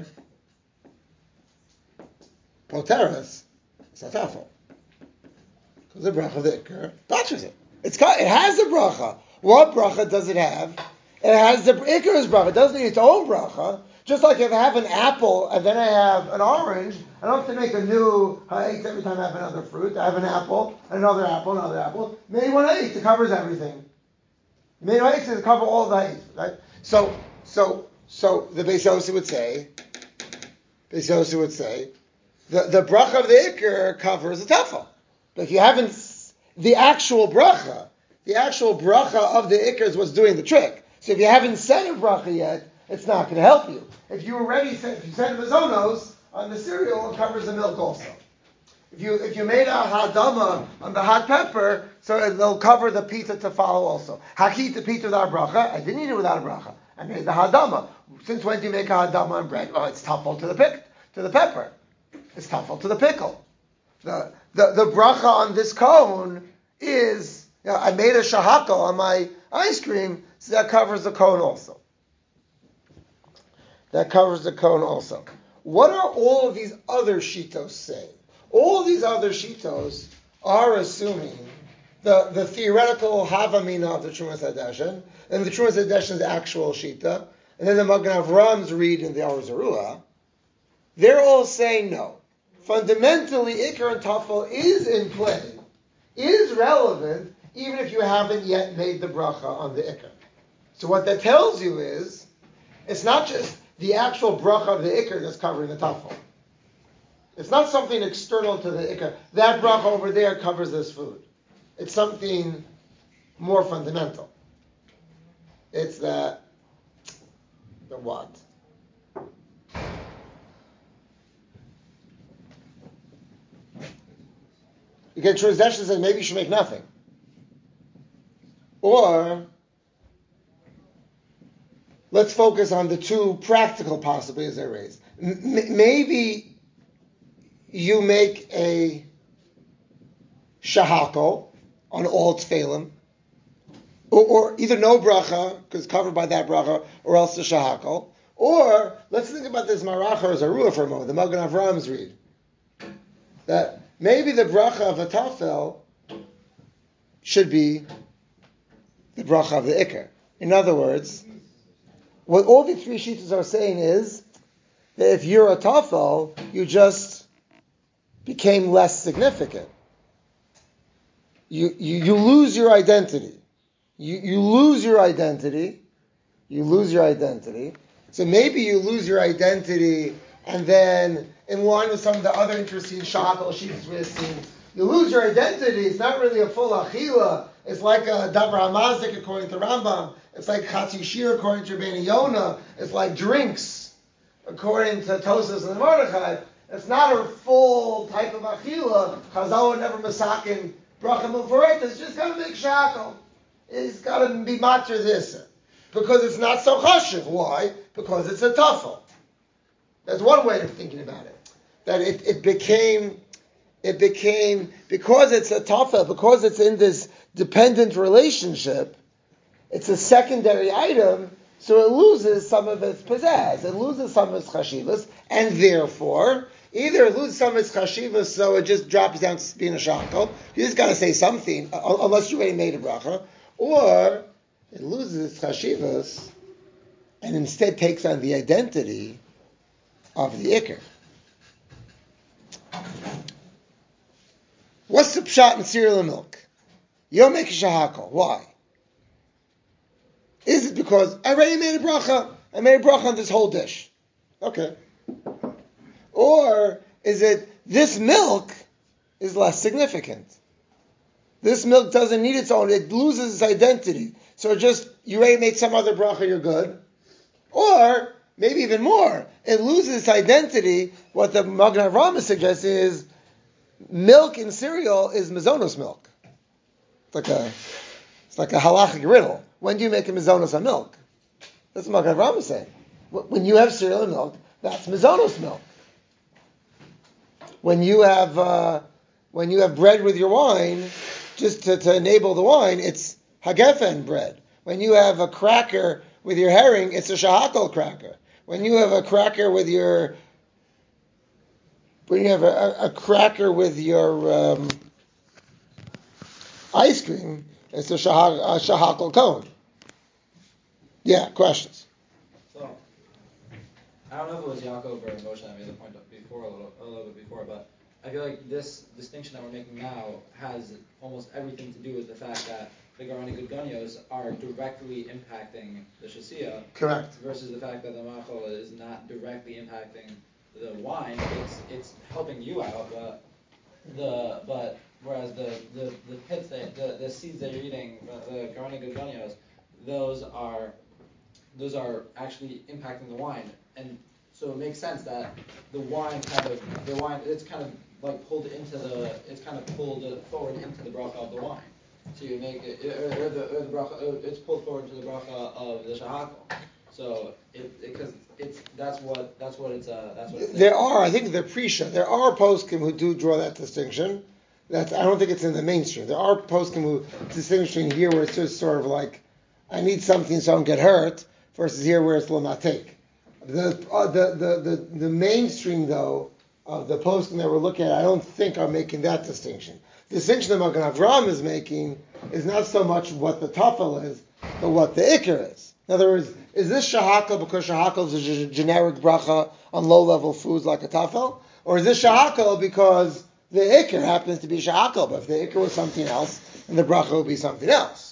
Poteras, it's a tafel. Because the bracha of the Iker touches it. It's got, it has the bracha. What bracha does it have? It has the Iker's bracha. It doesn't need its own bracha. Just like if I have an apple and then I have an orange, I don't have to make a new ha'etz every time I have another fruit. I have an apple, another apple, another apple. Maybe one ha'etz, it covers everything. Maybe one ha'etz, it covers all the ha'etz, right? So, so, so the Beis Yosef would say, Beis Yosef would say, the, the bracha of the Iker covers the tafel. But if you haven't, the actual bracha, the actual bracha of the Iker is what's doing the trick. So if you haven't said a bracha yet, it's not going to help you. If you already said, if you said mazonos on the cereal, it covers the milk also. If you if you made a hadama on the hot pepper, so it'll cover the pita to follow also. Hakit the pita without a bracha. I didn't eat it without a bracha. I made the hadama. Since when do you make a hadama on bread? Well, it's tafel to the pick to the pepper. It's tafel to the pickle. The the the bracha on this cone is, you know, I made a shahakal on my ice cream, so that covers the cone also. That covers the cone also. What are all of these other shitos saying? All of these other shitos are assuming the, the theoretical havamina of the Trumas Hadeshen, and the Trumas Hadeshen's actual shita, and then the Magen Avram's read in the Or Zarua. They're all saying no. Fundamentally, Iker and Tafel is in play, is relevant, even if you haven't yet made the bracha on the Iker. So what that tells you is, it's not just the actual bracha of the Iker that's covering the tafel. It's not something external to the Iker. That bracha over there covers this food. It's something more fundamental. It's the, the what? You get translation that says maybe you should make nothing. Or let's focus on the two practical possibilities I raised. M- maybe you make a shahako on all tefillim, or, or either no bracha, because covered by that bracha, or else the shahako. Or, let's think about this maracha or zarua for a moment, the Magen Avram's read. That maybe the bracha of a tafel should be the bracha of the Iker. In other words, what all the three shitas are saying is that if you're a tafel, you just became less significant. You, you, you lose your identity. You, you lose your identity. You lose your identity. So maybe you lose your identity, and then in line with some of the other interesting shakel shitas we're seeing, you lose your identity. It's not really a full achila. It's like a davar hamazik according to Rambam. It's like Chatzi Shir according to Rabbeinu Yonah. It's like drinks according to Tosas and Mordechai. It's not a full type of achila. Chazal would never masakin bracha mufaret. It's just got to make shakel. It's got to be matzah this. Because it's not so chashiv. Why? Because it's a tafel. That's one way of thinking about it. That it, it became, it became, because it's a tafel, because it's in this dependent relationship, it's a secondary item, so it loses some of its pizzazz, it loses some of its chashivas, and therefore, either it loses some of its chashivas, so it just drops down to being a shakel, you just got to say something, unless you already made a bracha, or it loses its chashivas, and instead takes on the identity of the ikr. What's the pshat in cereal and milk? You don't make a shahakal. Why? Is it because I already made a bracha? I made a bracha on this whole dish. Okay. Or is it this milk is less significant? This milk doesn't need its own. It loses its identity. So just, you already made some other bracha, you're good. Or, maybe even more, it loses its identity. What the Magen Avraham is suggesting is milk in cereal is mazonos milk. It's like a, it's like a halachic riddle. When do you make a mazonos on milk? That's what Magen Avraham is saying. When you have cereal and milk, that's mazonos milk. When you have uh, when you have bread with your wine, just to, to enable the wine, it's hagefen bread. When you have a cracker with your herring, it's a shahakal cracker. When you have a cracker with your when you have a, a cracker with your um, ice cream, it's a, shah, a shahakal cone. Yeah, questions? So, I don't know if it was Yaakov or Moshe that made the point before a little, a little bit before, but I feel like this distinction that we're making now has almost everything to do with the fact that the Garani Gudgonios are directly impacting the Shasiya. Correct. Versus the fact that the Machal is not directly impacting the wine. It's it's helping you out, but the but whereas the the, the pits that the, the seeds that you're eating, the, the Garani Gudgonios, those are those are actually impacting the wine, and so it makes sense that the wine kind of the wine it's kind of like pulled into the it's kind of pulled forward into the bracha of the wine. So you make it or, or the or the bracha it's pulled forward into the bracha of the shahakal. So it because it, it's that's what that's what it's uh that's what it's there are I think the Prisha there are poskim who do draw that distinction. That's I don't think it's in the mainstream. There are poskim who distinguishing here where it's just sort of like I need something so I don't get hurt versus here where it's lo not take. The, uh, the the the the mainstream though of the poskim that we're looking at I don't think are making that distinction. The distinction that Magen Avraham is making is not so much what the tafel is, but what the ikr is. In other words, is this shahakal because shahakal is a g- generic bracha on low-level foods like a tafel? Or is this shahakal because the ikr happens to be shahakal, but if the ikr was something else, then the bracha would be something else?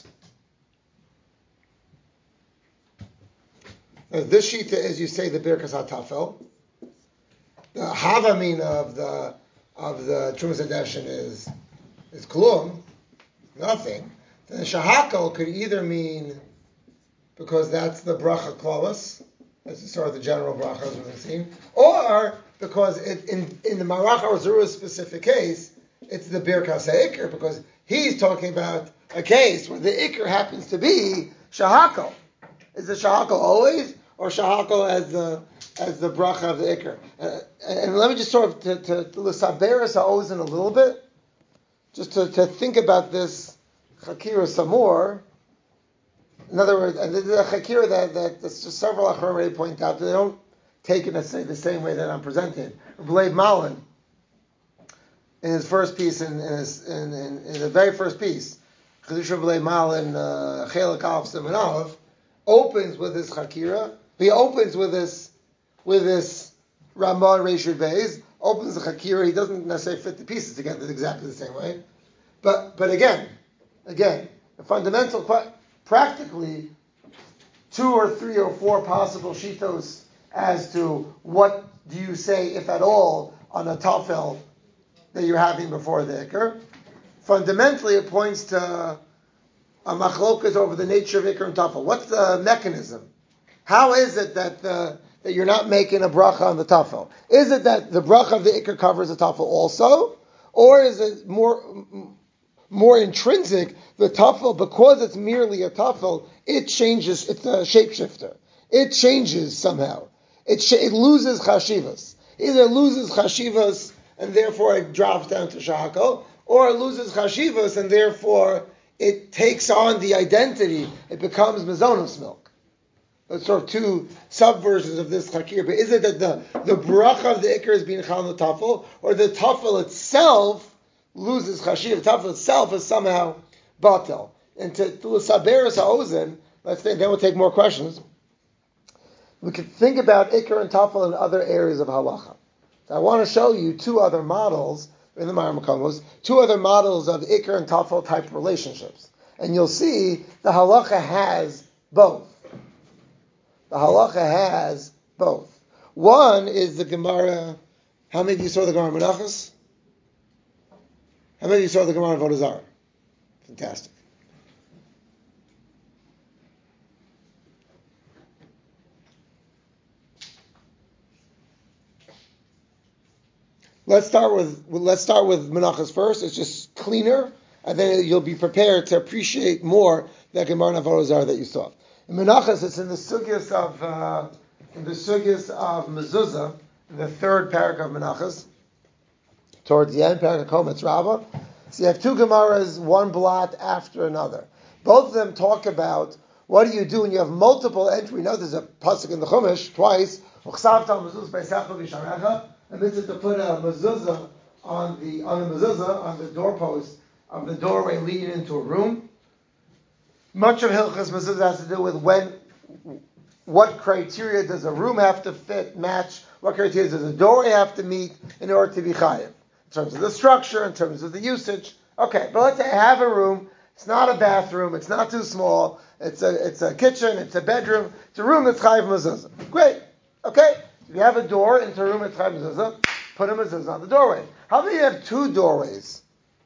Now, this shita is, you say, the birkas hatafel. The havamin of the of the Trumas Hadeshin is is klum, nothing. Then the shahakal could either mean because that's the bracha klaus, that's the sort of the general bracha as we've seen, or because it, in in the Marach Arzura's specific case, it's the birkas ha'ikr because he's talking about a case where the ikr happens to be shahakal. Is the shahakal always, or shahakal as the as the bracha of the ikr? Uh, and let me just sort of to to, to l'saberis ha'ozen a little bit, just to, to think about this chakira some more. In other words, and this is a chakira that that that's just several achar already point out that they don't take it necessarily the same way that I'm presenting. Blade Malin, in his first piece, in in, his, in, in, in the very first piece, Chedusha Blade Malin, Chelak Aleph Siman Aleph, opens with this chakira. He opens with this with this Ramah Reishud Beis, opens the chakira. He doesn't necessarily fit the pieces together exactly the same way, but but again, again, the fundamental question. Practically, two or three or four possible shitos as to what do you say, if at all, on a tafel that you're having before the ikr. Fundamentally, it points to a machlokas over the nature of ikr and tafel. What's the mechanism? How is it that the, that you're not making a bracha on the tafel? Is it that the bracha of the ikr covers the tafel also, or is it more more intrinsic? The tafel, because it's merely a tafel, it changes, it's a shapeshifter. It changes somehow. It sh- it loses chashivas. Either it loses chashivas and therefore it drops down to shahakal, or it loses chashivas and therefore it takes on the identity. It becomes mazonos milk. That's sort of two subversions of this chakir. But is it that the, the bracha of the ikr is being chal on the tafel, or the tafel itself loses chashir? The tafel itself is somehow batel. And to to l'saberes ha'ozen, let's think. Then we'll take more questions. We could think about ikr and tafel in other areas of halacha. So I want to show you two other models in the Ma'ar Makomos, two other models of ikr and tafel type relationships, and you'll see the halacha has both. The halacha has both. One is the Gemara. How many of you saw the Gemara Menachos? How many of you saw the Gemara Avodah Zarah? Fantastic. Let's start with let's start with Menachos first. It's just cleaner, and then you'll be prepared to appreciate more that Gemara Avodah Zarah that you saw. In Menachos, it's in the sugyas of uh, in the sugyas of mezuzah, in the third parak of Menachos, towards the end, parak of Kometz Rabbah. So you have two Gemaras, one blot after another. Both of them talk about what do you do when you have multiple entry. Now there's a pasuk in the Chumash twice. And this is to put a mezuzah on the on the mezuzah on the doorpost of the doorway leading into a room. Much of Hilchas Mezuzah has to do with when, what criteria does a room have to fit, match, what criteria does a doorway have to meet in order to be chayiv, in terms of the structure, in terms of the usage. Okay, but let's say I have a room, it's not a bathroom, it's not too small, it's a it's a kitchen, it's a bedroom, it's a room that's chayiv mezuzah. Great, okay, if you have a door into a room that's chayiv mezuzah, put a mezuzah on the doorway. How about you have two doorways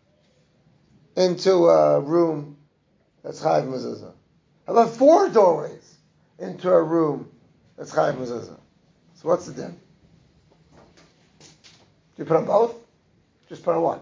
into a room that's chayiv mezuzah? How about four doorways into a room that's chayiv mezuzah? So what's the din? Do you put on both? Just put on one.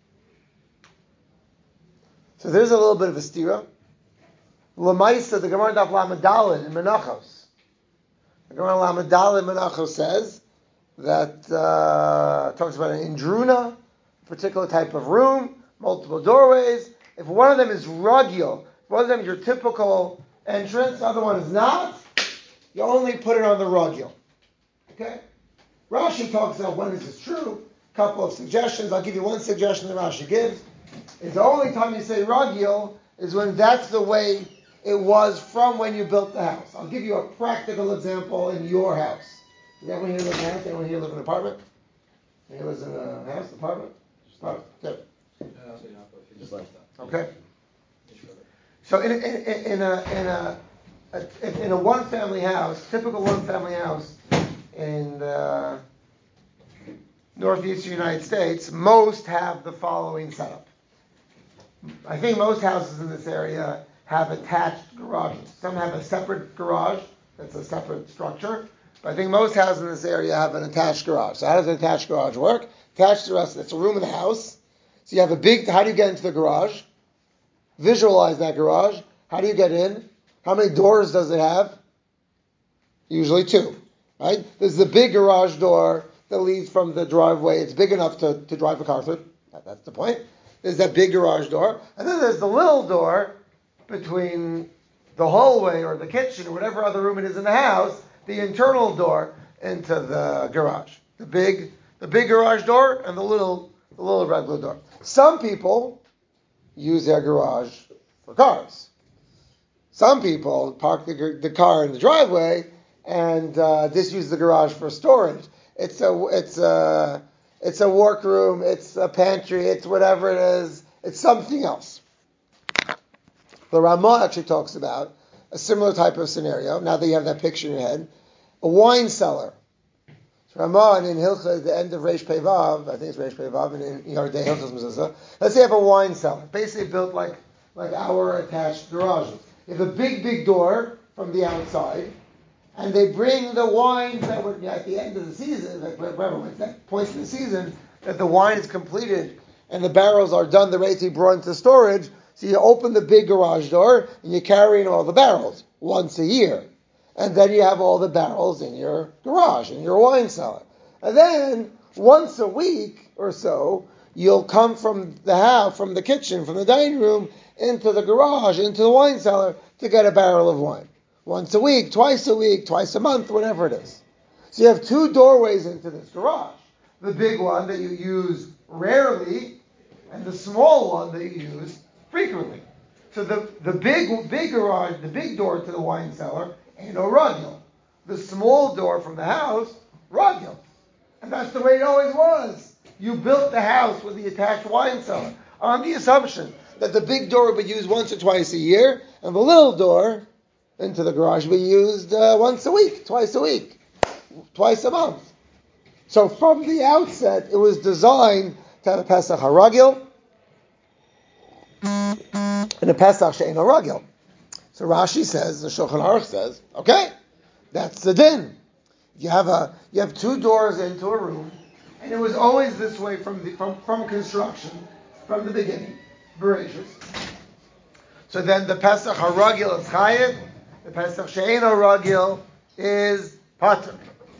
So there's a little bit of a stira. L'maisa, the Gemara Daf Lamed Daled in Menachos. The Gemara Lamed Daled in Menachos says that uh, talks about an indruna, a particular type of room, multiple doorways. If one of them is ragil, if one of them is your typical entrance, the other one is not, you only put it on the ragil. Okay? Rashi talks about when this is true. A couple of suggestions. I'll give you one suggestion that Rashi gives. Is the only time you say ragil is when that's the way it was from when you built the house. I'll give you a practical example in your house. Does anyone here live in a house? Anyone here live in an apartment? Anyone lives in a house, apartment? Start. Good. Just like Okay. So in a, in, in a in a, a in a one family house, typical one family house in the northeastern United States, most have the following setup. I think most houses in this area have attached garages. Some have a separate garage, that's a separate structure. But I think most houses in this area have an attached garage. So how does an attached garage work? Attached to the rest, it's a room in the house. So you have a big, how do you get into the garage? Visualize that garage. How do you get in? How many doors does it have? Usually two, right? There's the big garage door that leads from the driveway. It's big enough to, to drive a car through. That's the point. There's that big garage door. And then there's the little door between the hallway or the kitchen or whatever other room it is in the house, the internal door into the garage. The big the big garage door and the little the little regular door. Some people use their garage for cars. Some people park the, the car in the driveway and uh, just use the garage for storage. It's a it's a it's a workroom. It's a pantry. It's whatever it is. It's something else. The Ramah actually talks about a similar type of scenario. Now that you have that picture in your head, a wine cellar. So Ramah in Hilchah, the end of Reish Pei Vav, I think it's Reish Pei Vav, and in Yardei Hilchah's Mezuzah. Let's say you have a wine cellar, basically built like like our attached garages. You have a big, big door from the outside, and they bring the wines that were at the end of the season, like whatever, at that point in the season, that the wine is completed and the barrels are done, they're ready to be brought into storage. So you open the big garage door and you carry in all the barrels once a year. And then you have all the barrels in your garage, in your wine cellar. And then once a week or so, you'll come from the house, from the kitchen, from the dining room, into the garage, into the wine cellar to get a barrel of wine. Once a week, twice a week, twice a month, whatever it is. So you have two doorways into this garage. The big one that you use rarely, and the small one that you use frequently. So the, the big big garage, the big door to the wine cellar, ain't no ragil. The small door from the house, ragil. And that's the way it always was. You built the house with the attached wine cellar on the assumption that the big door would be used once or twice a year, and the little door into the garage would be used uh, once a week, twice a week, twice a month. So from the outset, it was designed to have a Pesach HaRagil and a Pesach She'ein HaRagil. So Rashi says, the Shulchan Aruch says, okay, that's the din. You have a you have two doors into a room, and it was always this way from the from, from construction, from the beginning, Bereshit. So then the Pesach HaRagil is Chayev, the Pesach She'ein HaRagil is Pater.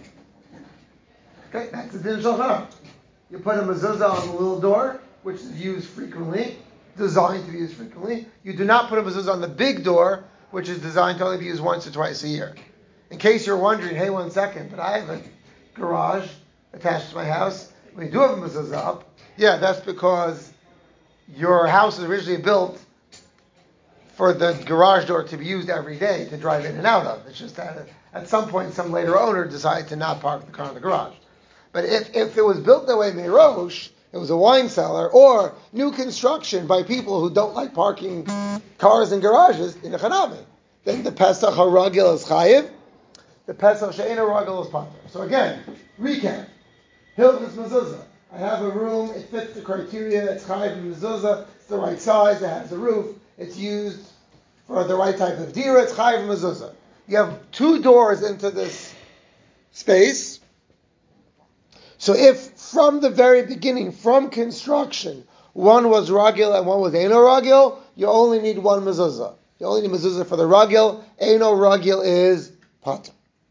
Okay, that's the din Shulchan Aruch. You put a mezuzah on the little door, which is used frequently, designed to be used frequently. You do not put a mezuzah on the big door, which is designed to only be used once or twice a year. In case you're wondering, hey, one second, but I have a garage attached to my house. We do have a mezuzah up. Yeah, that's because your house was originally built for the garage door to be used every day to drive in and out of. It's just that at some point, some later owner decided to not park the car in the garage. But if, if it was built that way, Meirosh, it was a wine cellar, or new construction by people who don't like parking cars in garages in a chanami, then the Pesach HaRagil is Chayiv, the Pesach She'ein HaRagil is Pater. So again, recap. Hilchos Mezuzah. I have a room, it fits the criteria, it's Chayiv and Mezuzah, it's the right size, it has a roof, it's used for the right type of dira, it's Chayiv and Mezuzah. You have two doors into this space. So if from the very beginning, from construction, one was Ragil and one was Eino Ragil, you only need one mezuzah. You only need mezuzah for the Ragil. Eino Ragil is Pater.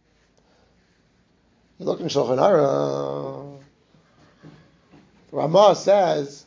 You look in Shulchan Aruch. Ramah says,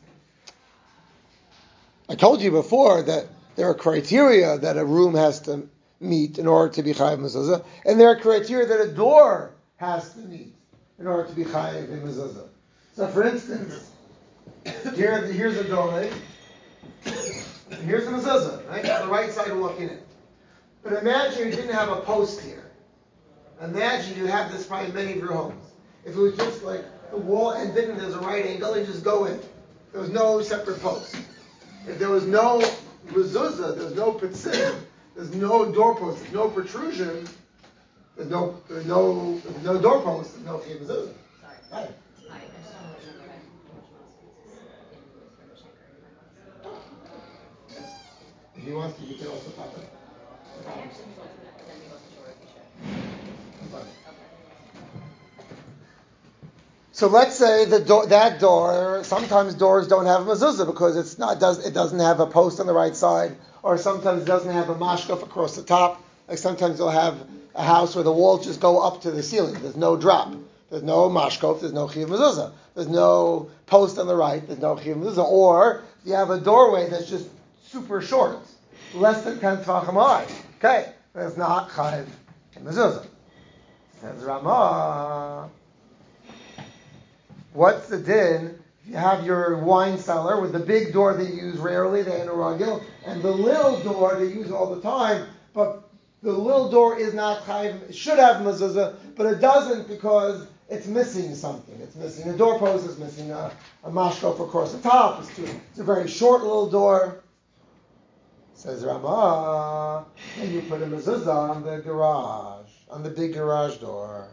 I told you before that there are criteria that a room has to meet in order to be Chayiv Mezuzah, and there are criteria that a door has to meet in order to be Chayiv in Mezuzah. So for instance, here, here's a doorway, here's a mezuzah, right? On the right side walking in. But imagine you didn't have a post here. Imagine you have this probably in many of your homes. If it was just like the wall and then there's a right angle, you just go in. There was no separate post. If there was no mezuzah, there's no pitzim, there's no doorpost, there's no protrusion, there's no there's no there's no doorpost, there's no mezuzah. Sorry. Right. I just don't know what I If he wants to, you can also pop it. I actually told him that, but then he wasn't sure if he should. Okay. Okay. So let's say the door, that door, sometimes doors don't have a mezuzah because it's not does it doesn't have a post on the right side, or sometimes it doesn't have a mashkaf across the top. Like sometimes you'll have a house where the walls just go up to the ceiling. There's no drop. There's no mashkaf. There's no chiyuv mezuzah. There's no post on the right. There's no chiyuv mezuzah. Or you have a doorway that's just super short, less than ten tefachim wide. Okay, that's not chayiv mezuzah. Says Ramah. What's the din? You have your wine cellar with the big door that you use rarely, the Eino Ragil, and the little door that you use all the time, but the little door is not chayiv. It should have mezuzah, but it doesn't because it's missing something. It's missing a doorpost. It's missing a, a mashkof across the top. It's, too, it's a very short little door. Says Ramah, and you put a mezuzah on the garage, on the big garage door.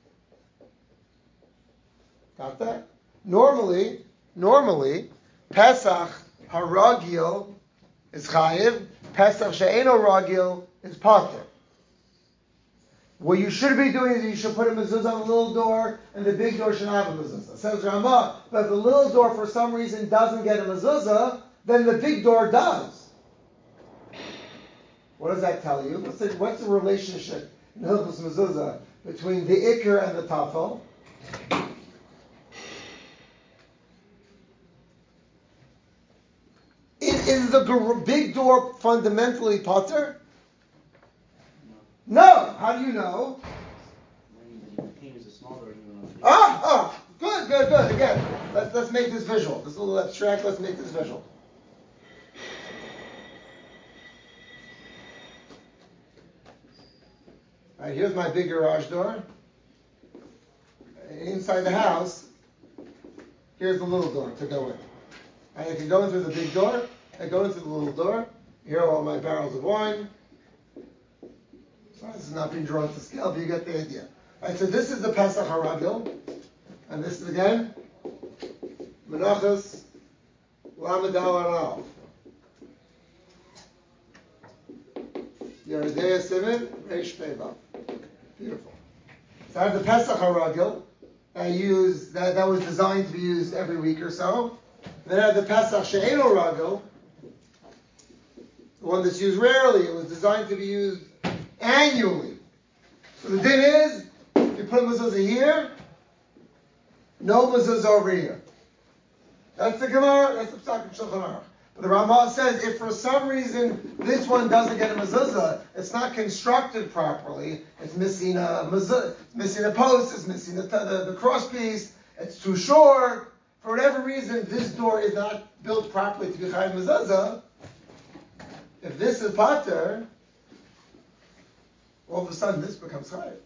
Got that? Normally, normally, Pesach HaRagil is chayiv. Pesach She'eino Ragil is Pater. What you should be doing is you should put a mezuzah on the little door, and the big door should have a mezuzah. Says Ramah, but if the little door for some reason doesn't get a mezuzah, then the big door does. What does that tell you? What's the, what's the relationship in Hilchos Mezuzah between the Iker and the Tafel? is the gar- big door fundamentally potter? No. How do you know? Ah, ah, good, good, good. Again, let's let's make this visual. This is a little abstract. Let's make this visual. All right, here's my big garage door. Inside the house, here's the little door to go in. And I can go in through the big door. I go into the little door. Here are all my barrels of wine. So this is not being drawn to scale, but you get the idea. All right, so this is the Pesach HaRagil. And this is again, Menachos, Lamed Aleph Aleph. Yeridei Simen, Reish Pei Vav. Beautiful. So I have the Pesach HaRagil. I use, that, that was designed to be used every week or so. Then I have the Pesach She'eino Ragil, the one that's used rarely. It was designed to be used annually. So the din is, if you put a mezuzah here, no mezuzah over here. That's the Gemara, that's the Pesach of Shulchan Aruch. But the Ramah says, if for some reason this one doesn't get a mezuzah, it's not constructed properly, it's missing a mezuzah, it's missing a post, it's missing the, the, the cross piece, it's too short, for whatever reason, this door is not built properly to be chayav mezuzah. If this is pater, all of a sudden this becomes chayav.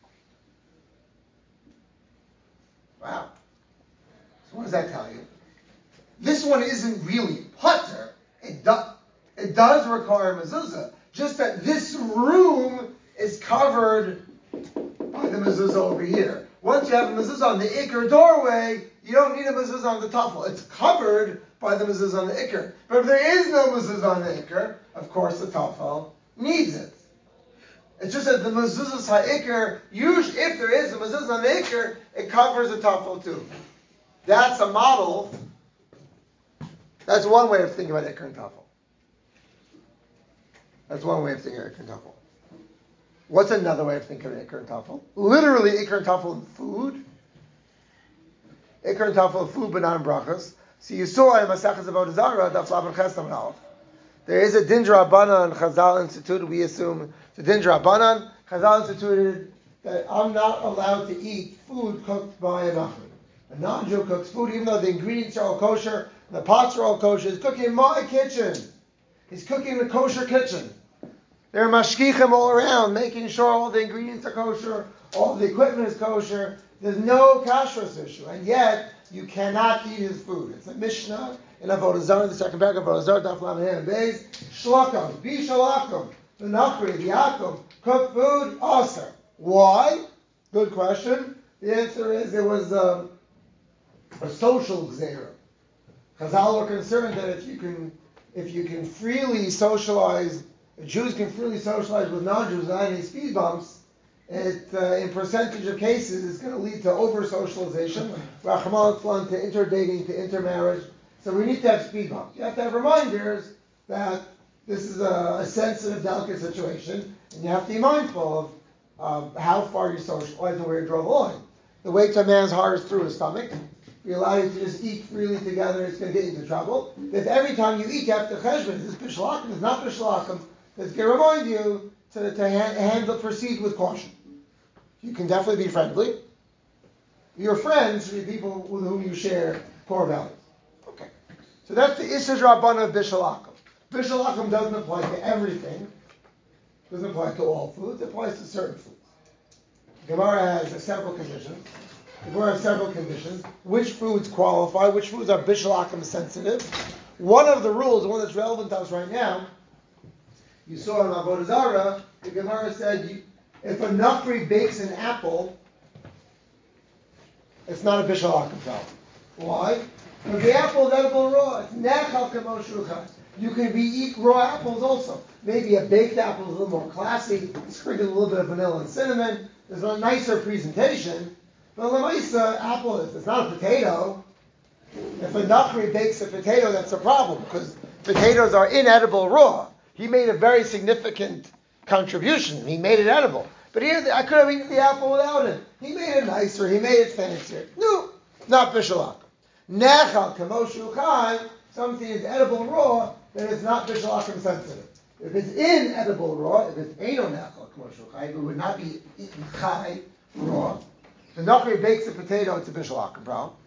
Wow. So what does that tell you? This one isn't really pater. It does. It does require mezuzah. Just that this room is covered by the mezuzah over here. Once you have a mezuzah on the ikr doorway, you don't need a mezuzah on the tafel. It's covered by the mezuzah on the ikr. But if there is no mezuzah on the ikr, of course the tafel needs it. It's just that the mezuzah's ha'ikr, usually if there is a mezuzah on the ikr, it covers the tafel too. That's a model. That's one way of thinking about ikr and tafel. That's one way of thinking about ikr and tafel. What's another way of thinking of ikr and tafel? Literally, ikr and tafel in food. Ikr and tafel in food, but not in brachas. So you saw in Masechus Avodah Zarah, Daf Lavan Chesam Aleph. There is a din d'Rabbanan Chazal instituted. We assume the din d'Rabbanan Chazal instituted that I'm not allowed to eat food cooked by a nachri. A non-Jew cooks food, even though the ingredients are all kosher, the pots are all kosher. He's cooking in my kitchen. He's cooking in a kosher kitchen. There are mashkichim all around, making sure all the ingredients are kosher, all the equipment is kosher. There's no kashrus issue, and yet you cannot eat his food. It's a Mishnah in Avodah Zarah, the second paragraph of Avodah Zarah, Daf Lamed Hey and Beis. Shlakam, bishalakum, the nachri, the yakum, cooked food, aser. Why? Good question. The answer is there was a, a social xera. Chazal were concerned that if you can, if you can freely socialize. Jews can freely socialize with non-Jews without any speed bumps. It, uh, in percentage of cases, is going to lead to over-socialization, Rahman al to interdating, to intermarriage. So we need to have speed bumps. You have to have reminders that this is a, a sensitive, delicate situation, and you have to be mindful of uh, how far you socialize and where you draw the line. The way to a man's heart is through his stomach. If you allow you to just eat freely together, it's going to get you into trouble. If every time you eat, you have to cheshbon, is this bishalakim, is not bishalakim, it's going to remind you to, to ha- handle, proceed with caution. You can definitely be friendly. Your friends should be people with whom you share core values. Okay. So that's the Issur Rabbanah of Bishalakim. Bishalakim doesn't apply to everything. Doesn't apply to all foods. It applies to certain foods. Gemara has several conditions. The Gemara has several conditions. Which foods qualify? Which foods are Bishalakim sensitive? One of the rules, the one that's relevant to us right now, you saw in Avodah Zarah, the Gemara said, you, if a nachri bakes an apple, it's not a bishalakim problem. Why? Because the apple is edible raw. It's nechal k'moshuchas. You can be eat raw apples also. Maybe a baked apple is a little more classy. Sprinkle a little bit of vanilla and cinnamon. There's a nicer presentation. But lemaisa, apple is. It's not a potato. If a nachri bakes a potato, that's a problem because potatoes are inedible raw. He made a very significant contribution. He made it edible. But here, I could have eaten the apple without it. He made it nicer. He made it fancier. No, not bishalakim. Nechal kamoshu chai, something is edible raw, then it's not bishul akum sensitive. If it's in edible raw, if it's eino nechal commercial chai, it would not be eaten chai raw. The nachri bakes a potato, it's a bishul akum problem.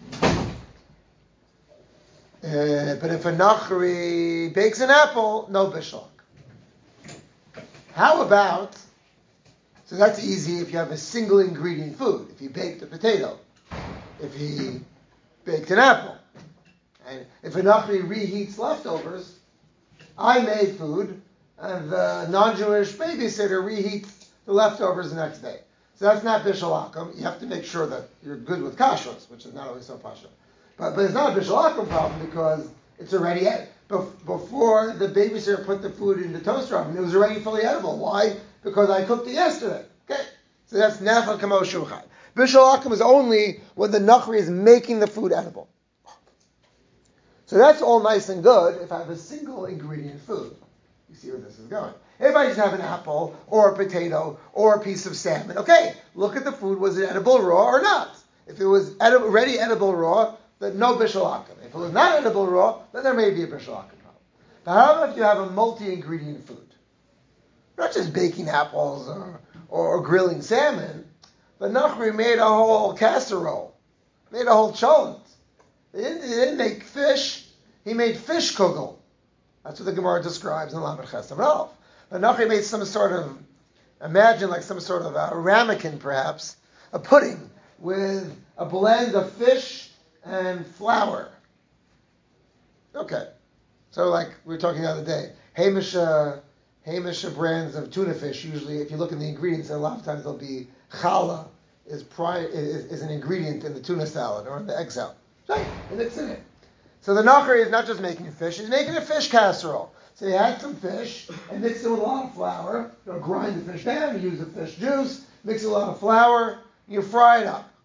Uh, but if a nachri bakes an apple, no bishul akum. How about? So that's easy if you have a single ingredient food. If you baked a potato, if he baked an apple, and if a nachri reheats leftovers. I made food, and the non-Jewish babysitter reheats the leftovers the next day. So that's not bishul akum. You have to make sure that you're good with kashrus, which is not always so pasha. But, but it's not a bishul akum problem because it's already ed- before the babysitter put the food in the toaster oven. It was already fully edible. Why? Because I cooked it yesterday. Okay, so that's nefal kamo shuchai. Bishul akum is only when the nachri is making the food edible. So that's all nice and good if I have a single ingredient food. You see where this is going. If I just have an apple or a potato or a piece of salmon, okay, look at the food. Was it edible raw or not? If it was edible, ready edible raw, then no bishul akum. If it was not edible raw, then there may be a bishul akum problem. But how about if you have a multi-ingredient food? Not just baking apples or, or grilling salmon, but Nachri made a whole casserole, made a whole cholent. He didn't, he didn't make fish. He made fish kugel. That's what the Gemara describes in Lamed Chesed Aleph. But Nachri made some sort of, imagine like some sort of a ramekin perhaps, a pudding with a blend of fish and flour. Okay. So like we were talking the other day, Hamish, uh, Hamish brands of tuna fish, usually if you look in the ingredients, a lot of times there'll be challah is, pri- is, is an ingredient in the tuna salad or in the egg salad. Right, and it's in it. So the nachri is not just making fish, he's making a fish casserole. So you add some fish and mix it with a lot of flour. You'll grind the fish down, you use the fish juice, mix a lot of flour, you fry it up.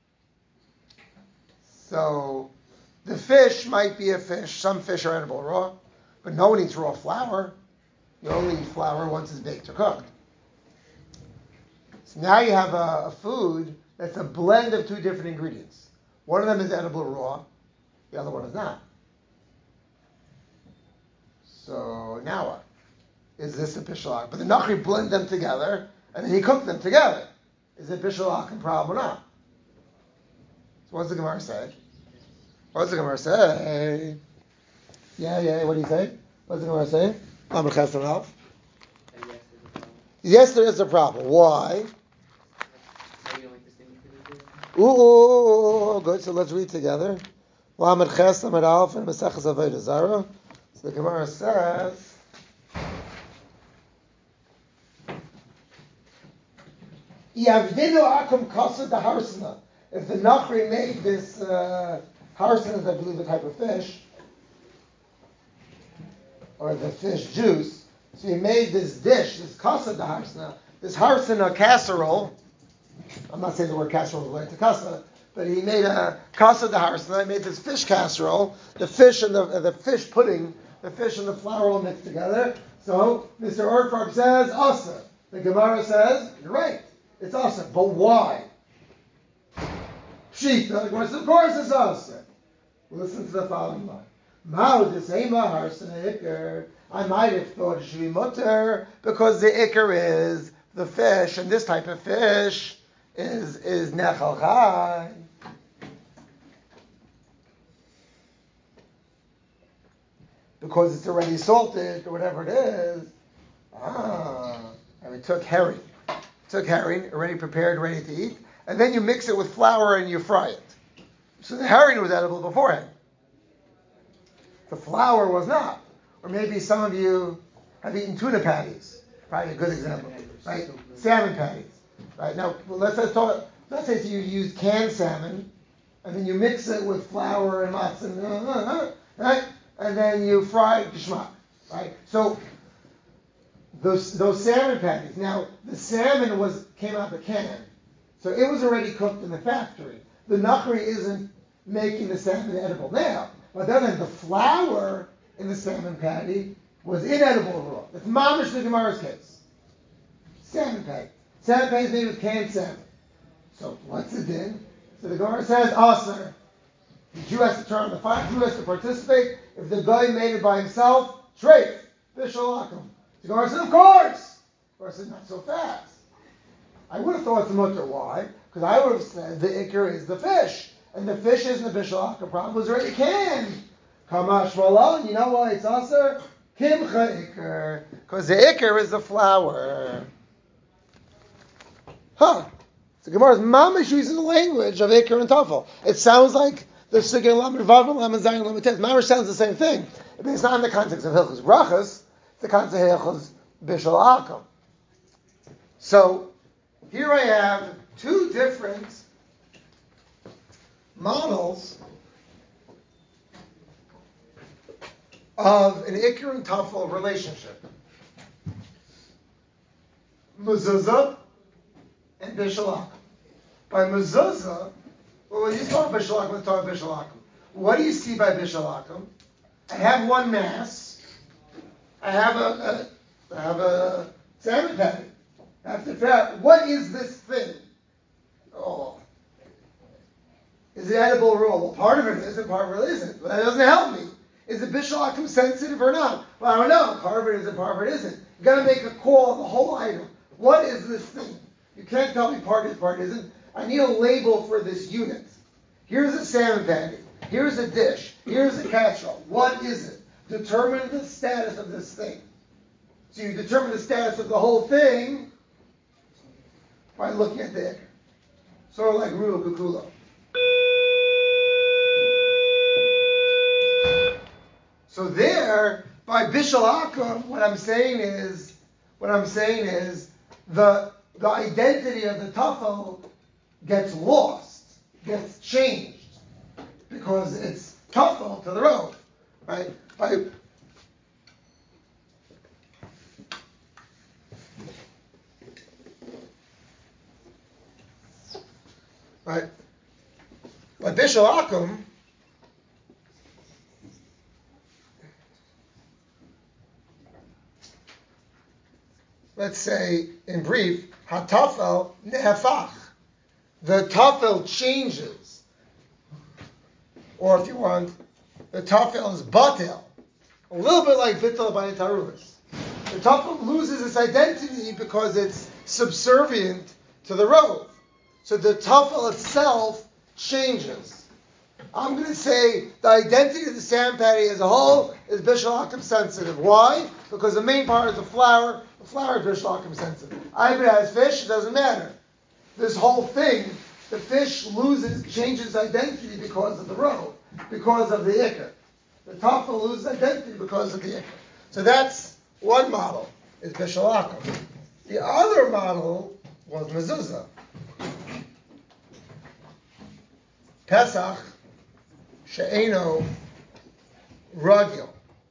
So the fish might be a fish, some fish are edible raw, but no one eats raw flour. You only eat flour once it's baked or cooked. So now you have a, a food that's a blend of two different ingredients. One of them is edible raw, the other one is not. So now what? Is this a bishul akum? But the Nachri blend them together, and then he cooked them together. Is it bishul akum problem or not? So what does the Gemara say? What does the Gemara say? Yeah, yeah, what do you say? What does the Gemara say? Lamed Chesed Aleph. Yes, there is a problem. Why? Ooh, ooh, ooh, good. So let's read together. Lamed Chesed Aleph and Maseches Avodah Zarah. So the Gemara says, Yavdinu akum kasa the harsana. If the Nachri made this uh, harsana, is I believe a type of fish, or the fish juice, so he made this dish, this kasa the harsana, this harsana casserole. I'm not saying the word casserole is related to kasa, but he made a kasa de harsana. He made this fish casserole, the fish and the uh, the fish pudding, the fish and the flour all mixed together. So Mister Ortfarb says asa. The Gemara says you're right, it's asa. But why? Pshita. The Gemara says of course it's asa. Listen to the following line. Mao disema harsana ikar. I might have thought it should be mutter because the ikar is the fish, and this type of fish is is nechal chai. Because it's already salted or whatever it is. Ah, and we took herring. Took herring, already prepared, ready to eat, and then you mix it with flour and you fry it. So the herring was edible beforehand. The flour was not. Or maybe some of you have eaten tuna patties. Probably a good example, right? Salmon patties. Right now, well, let's, let's talk. Let's say you use canned salmon, and then you mix it with flour and matzah, and, uh, uh, right? And then you fry geschmack, right? So those those salmon patties. Now the salmon was came out of the can, so it was already cooked in the factory. The Nachri isn't making the salmon edible now, but then the flour in the salmon patty was inedible raw. That's mamish the Gemara's case. Salmon patty. Salmon patty is made with canned salmon. So what's it in? So the Gemara says aser. The Jew has to turn on the fire. The Jew has to participate. If the guy made it by himself, treif, bishalakum. The Gemara said, of course. The Gemara said, not so fast. I would have thought it's a mutter. Why? Because I would have said the ikr is the fish. And the fish isn't the bishalakum. Problem was already canned. Kamash malon, you know why it's aser? Kimcha ikr. Because the ikr is the flour. Huh. The Gemara's mamish using the language of ikr and tafel. It sounds like the Sugya Lamed Vav and Lamed Zayin Lamed Tes. Mamish sounds the same thing. But it's not in the context of Hilchos Brachas. It's the context of Hilchos Bishul Akum. So, here I have two different models of an ikr and tafel relationship. Mezuzah and Bishul Akum. By mezuzah, well, when you talk Bishul Akum, let's talk Bishul Akum. What do you see by Bishul Akum? I have one mass. I have a, a I have a salmon patty. I have to figure out, what is this thing? Oh. Is it edible raw? Well, part of it is and part of it isn't. But that doesn't help me. Is the Bishul Akum sensitive or not? Well, I don't know. Part of it is and part of it isn't. You've got to make a call on the whole item. What is this thing? You can't tell me part is, part isn't. I need a label for this unit. Here's a salmon patty. Here's a dish. Here's a casserole. What is it? Determine the status of this thing. So you determine the status of the whole thing by looking at the ikr. Sort of like Rulo Kukulo. So there, by Bishul Akum, what I'm saying is, what I'm saying is, the the identity of the tafel gets lost, gets changed, because it's tafel to the road, right? By right, by Bishul Akum, let's say in brief, hatafel nehafach. The tafel changes. Or if you want, the tafel is batel. A little bit like bittel by taruvis. The tafel loses its identity because it's subservient to the rove. So the tafel itself changes. I'm going to say the identity of the salmon patty as a whole is Bishul Akum sensitive. Why? Because the main part is the flour. The flour is Bishul Akum sensitive. If it has fish, it doesn't matter. This whole thing, the fish loses, changes identity because of the roe, because of the ikr. The tafel loses identity because of the ikr. So that's one model, is Bishul Akum. The other model was mezuzah. Pesach she'eno ragil.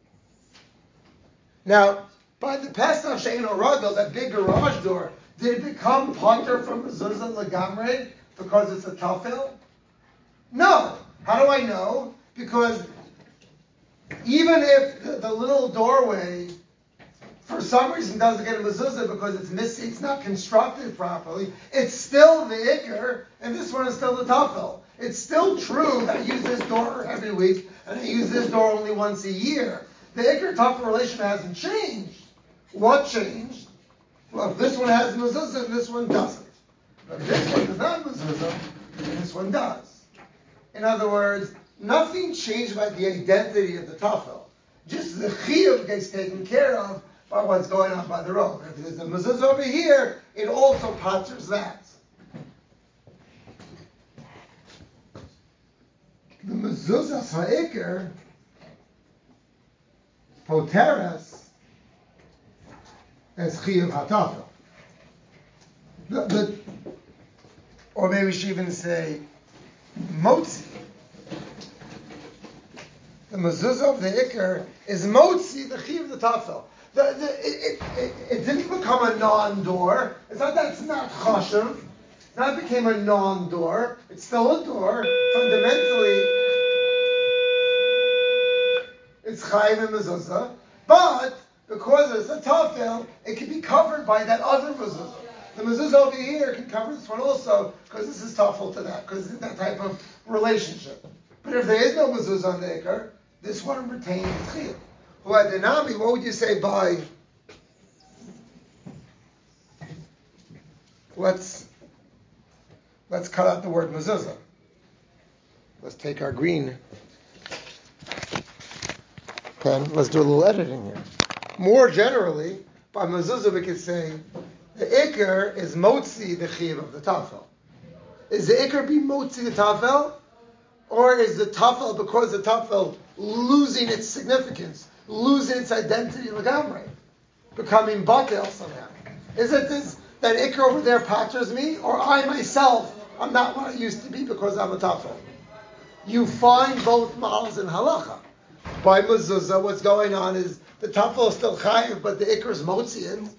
Now, by the Pesach she'eno ragil, that big garage door, did it become punter from mezuzah legamre because it's a tafel? No. How do I know? Because even if the, the little doorway, for some reason, doesn't get a mezuzah because it's missing, it's not constructed properly, it's still the ikr, and this one is still the tafel. It's still true that I use this door every week, and I use this door only once a year. The ikr tafel relation hasn't changed. What changed? Well, if this one has mezuzah, and this one doesn't. But if this one does not have mezuzah, and this one does. In other words, nothing changed by the identity of the tafel. Just the chiyuv gets taken care of by what's going on by the road. If there's a mezuzah over here, it also potters that. The mezuzah ha'ikr poteres as chiyuv hatafel. The, the, or maybe we should even say motzi. The mezuzah of the ikr is motzi, the chiyuv the tafel. The, the, it, it, it didn't become a non-door. It's not that it's not chashuv. It's not it became a non-door. It's still a door. Fundamentally, it's chayim and mezuzah. But because it's a tafel, it can be covered by that other mezuzah. The mezuzah over here can cover this one also because this is tafel to that, because it's that type of relationship. But if there is no mezuzah on the ikr, this one retains chiyuv. U'adinami, what would you say by? Let's let's cut out the word mezuzah. Let's take our green pen. Let's do a little editing here. More generally, by mezuzah we could say the ikr is motzi the chiyuv of the tafel. Is the ikr be motzi the tafel, or is the tafel, because the tafel losing its significance, losing its identity legamrei, becoming batel somehow? Is it this that ikr over there paters me, or I myself I'm not what I used to be because I'm a tafel? You find both models in halacha. By mezuzah, what's going on is the tafel is still chayiv, but the ikr is motziin.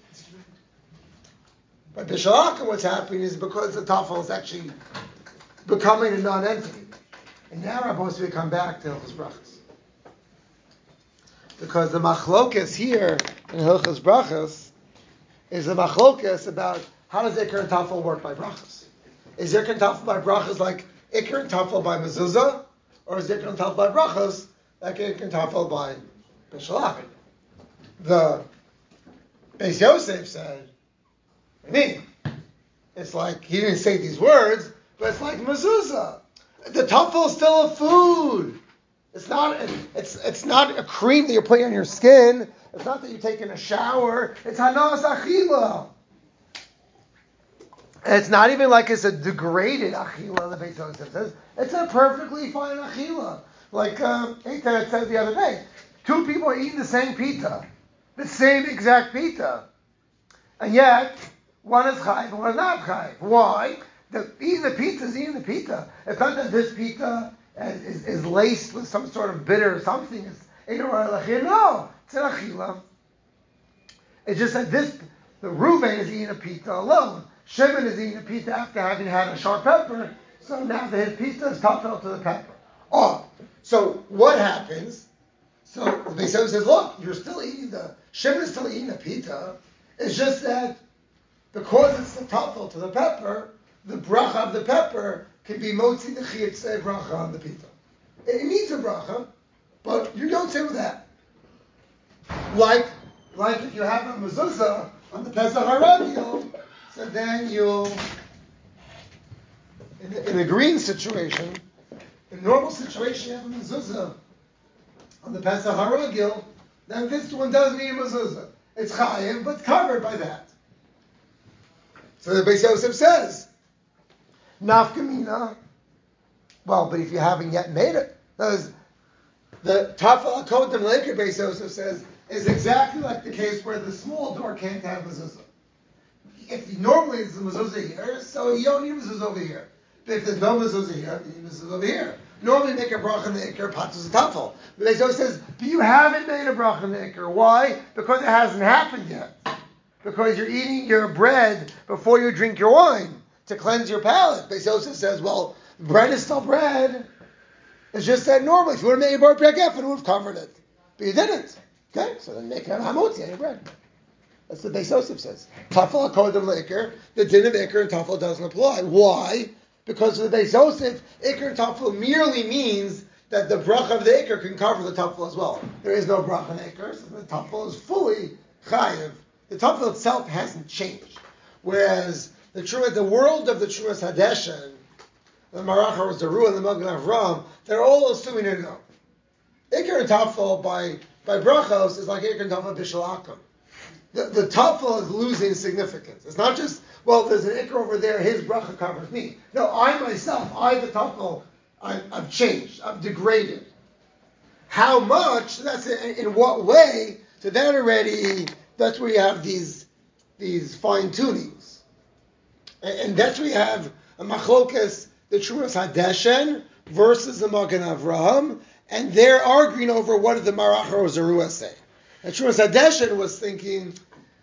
But b'shalachim, what's happening is because the tafel is actually becoming a non-entity. And now Rabbos, we come back to Hilchos Brachos. Because the machlokas here in Hilchos Brachos is a machlokas about how does ikr and tafel work by brachos. Is ikr and tafel by brachos like ikr and tafel by mezuzah, or is ikr and tafel by brachos like ikr and tafel by b'shalachim? The Beis Yosef said, I mean, it's like, he didn't say these words, but it's like mezuzah. The tafel is still a food. It's not, it's it's not a cream that you're putting on your skin. It's not that you're taking a shower. It's hanas achila. And it's not even like it's a degraded achila, the Beis Yosef says. It's a perfectly fine achila. Like um, Eitan said the other day, two people are eating the same pita. The same exact pita. And yet, one is chayv and one is not chayv. Why? The, eating the pita is eating the pita. It's not that this pita is, is, is laced with some sort of bitter or something. It's no, it's an achila. It's just that this, the Reuben is eating a pita alone. Shimon is eating a pita after having had a sharp pepper. So now that his pita is tafel to the pepper. Oh, so what happens? So the Beis Yosef says, look, you're still eating the, Shimon is still eating the pita. It's just that because it's the tafel to the pepper, the bracha of the pepper can be motzi the chiyuv bracha on the pita. It needs a bracha, but you don't say with that. Like, like if you have a mezuzah on the Pesach HaRagil, so then you'll, in, in a green situation, in a normal situation, you have a mezuzah on the Pesach HaRagil, then this one doesn't need a mezuzah. It's chayiv, but covered by that. So the Beis Yosef says, nafkamina. Well, but if you haven't yet made it, those, the tafel akodem leker, Beis Yosef says, is exactly like the case where the small door can't have mezuzah. If normally it's a mezuzah here, so you don't need mezuzah over here. But if there's no mezuzah here, you need mezuzah over here. Normally make a bracha in the ikr, patus a tafel. But Beis Yosef says, but you haven't made a bracha in the ikr. Why? Because it hasn't happened yet. Because you're eating your bread before you drink your wine to cleanse your palate. Beis Yosef says, well, bread is still bread. It's just that normally, if you would have made a bar prekef, it would have covered it. But you didn't. Okay, so then make it hamotzi on your bread. That's what Beis Yosef says. Tafel akodem leikr, the din of ikr and tafel doesn't apply. Why? Because for the Beis Yosef, ikr and tafel merely means that the bracha of the ikr can cover the tafel as well. There is no bracha in ikr, so the tafel is fully chayiv. The tafel itself hasn't changed. Whereas the true, the world of the Trumas Hadeshen, the Marach HaZaru and the Magen Avram, they're all assuming it no. Ikr and tafel by by brachos is like ikr and tafel b'shalakim. The, the tafel is losing significance. It's not just, well, there's an ikr over there, his bracha covers me. No, I myself, I the tafel, I, I've changed, I've degraded. How much? That's in, in what way? So that already, that's where you have these these fine tunings, and, and that's where you have a machlokas, the Trumas Hadeshen versus the Magen Avraham, and they're arguing over what did the Marach HaZaruah say. And Trumas Hadeshen was thinking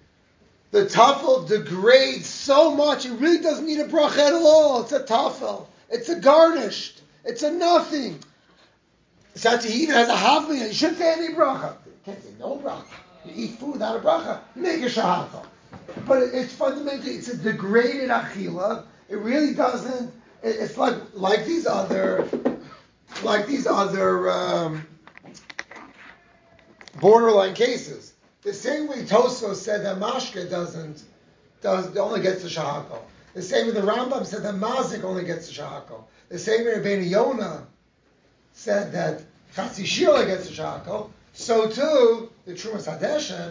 the tafel degrades so much it really doesn't need a bracha at all. It's a tafel. It's a garnished. It's a nothing. So he even has a havli. You shouldn't say any bracha. You can't say no bracha. You eat food without a bracha. You make a shahata. But it's fundamentally, it's a degraded achila. It really doesn't, it's like like these other, like these other um, borderline cases. The same way Tosfos said that Mashke doesn't, does only gets the Shahakal. The same way the Rambam said that Mazik only gets the Shahakal. The same way Rabbeinu Yonah said that Chatzi Shira gets the Shahakal. So too, the Trumas Hadeshen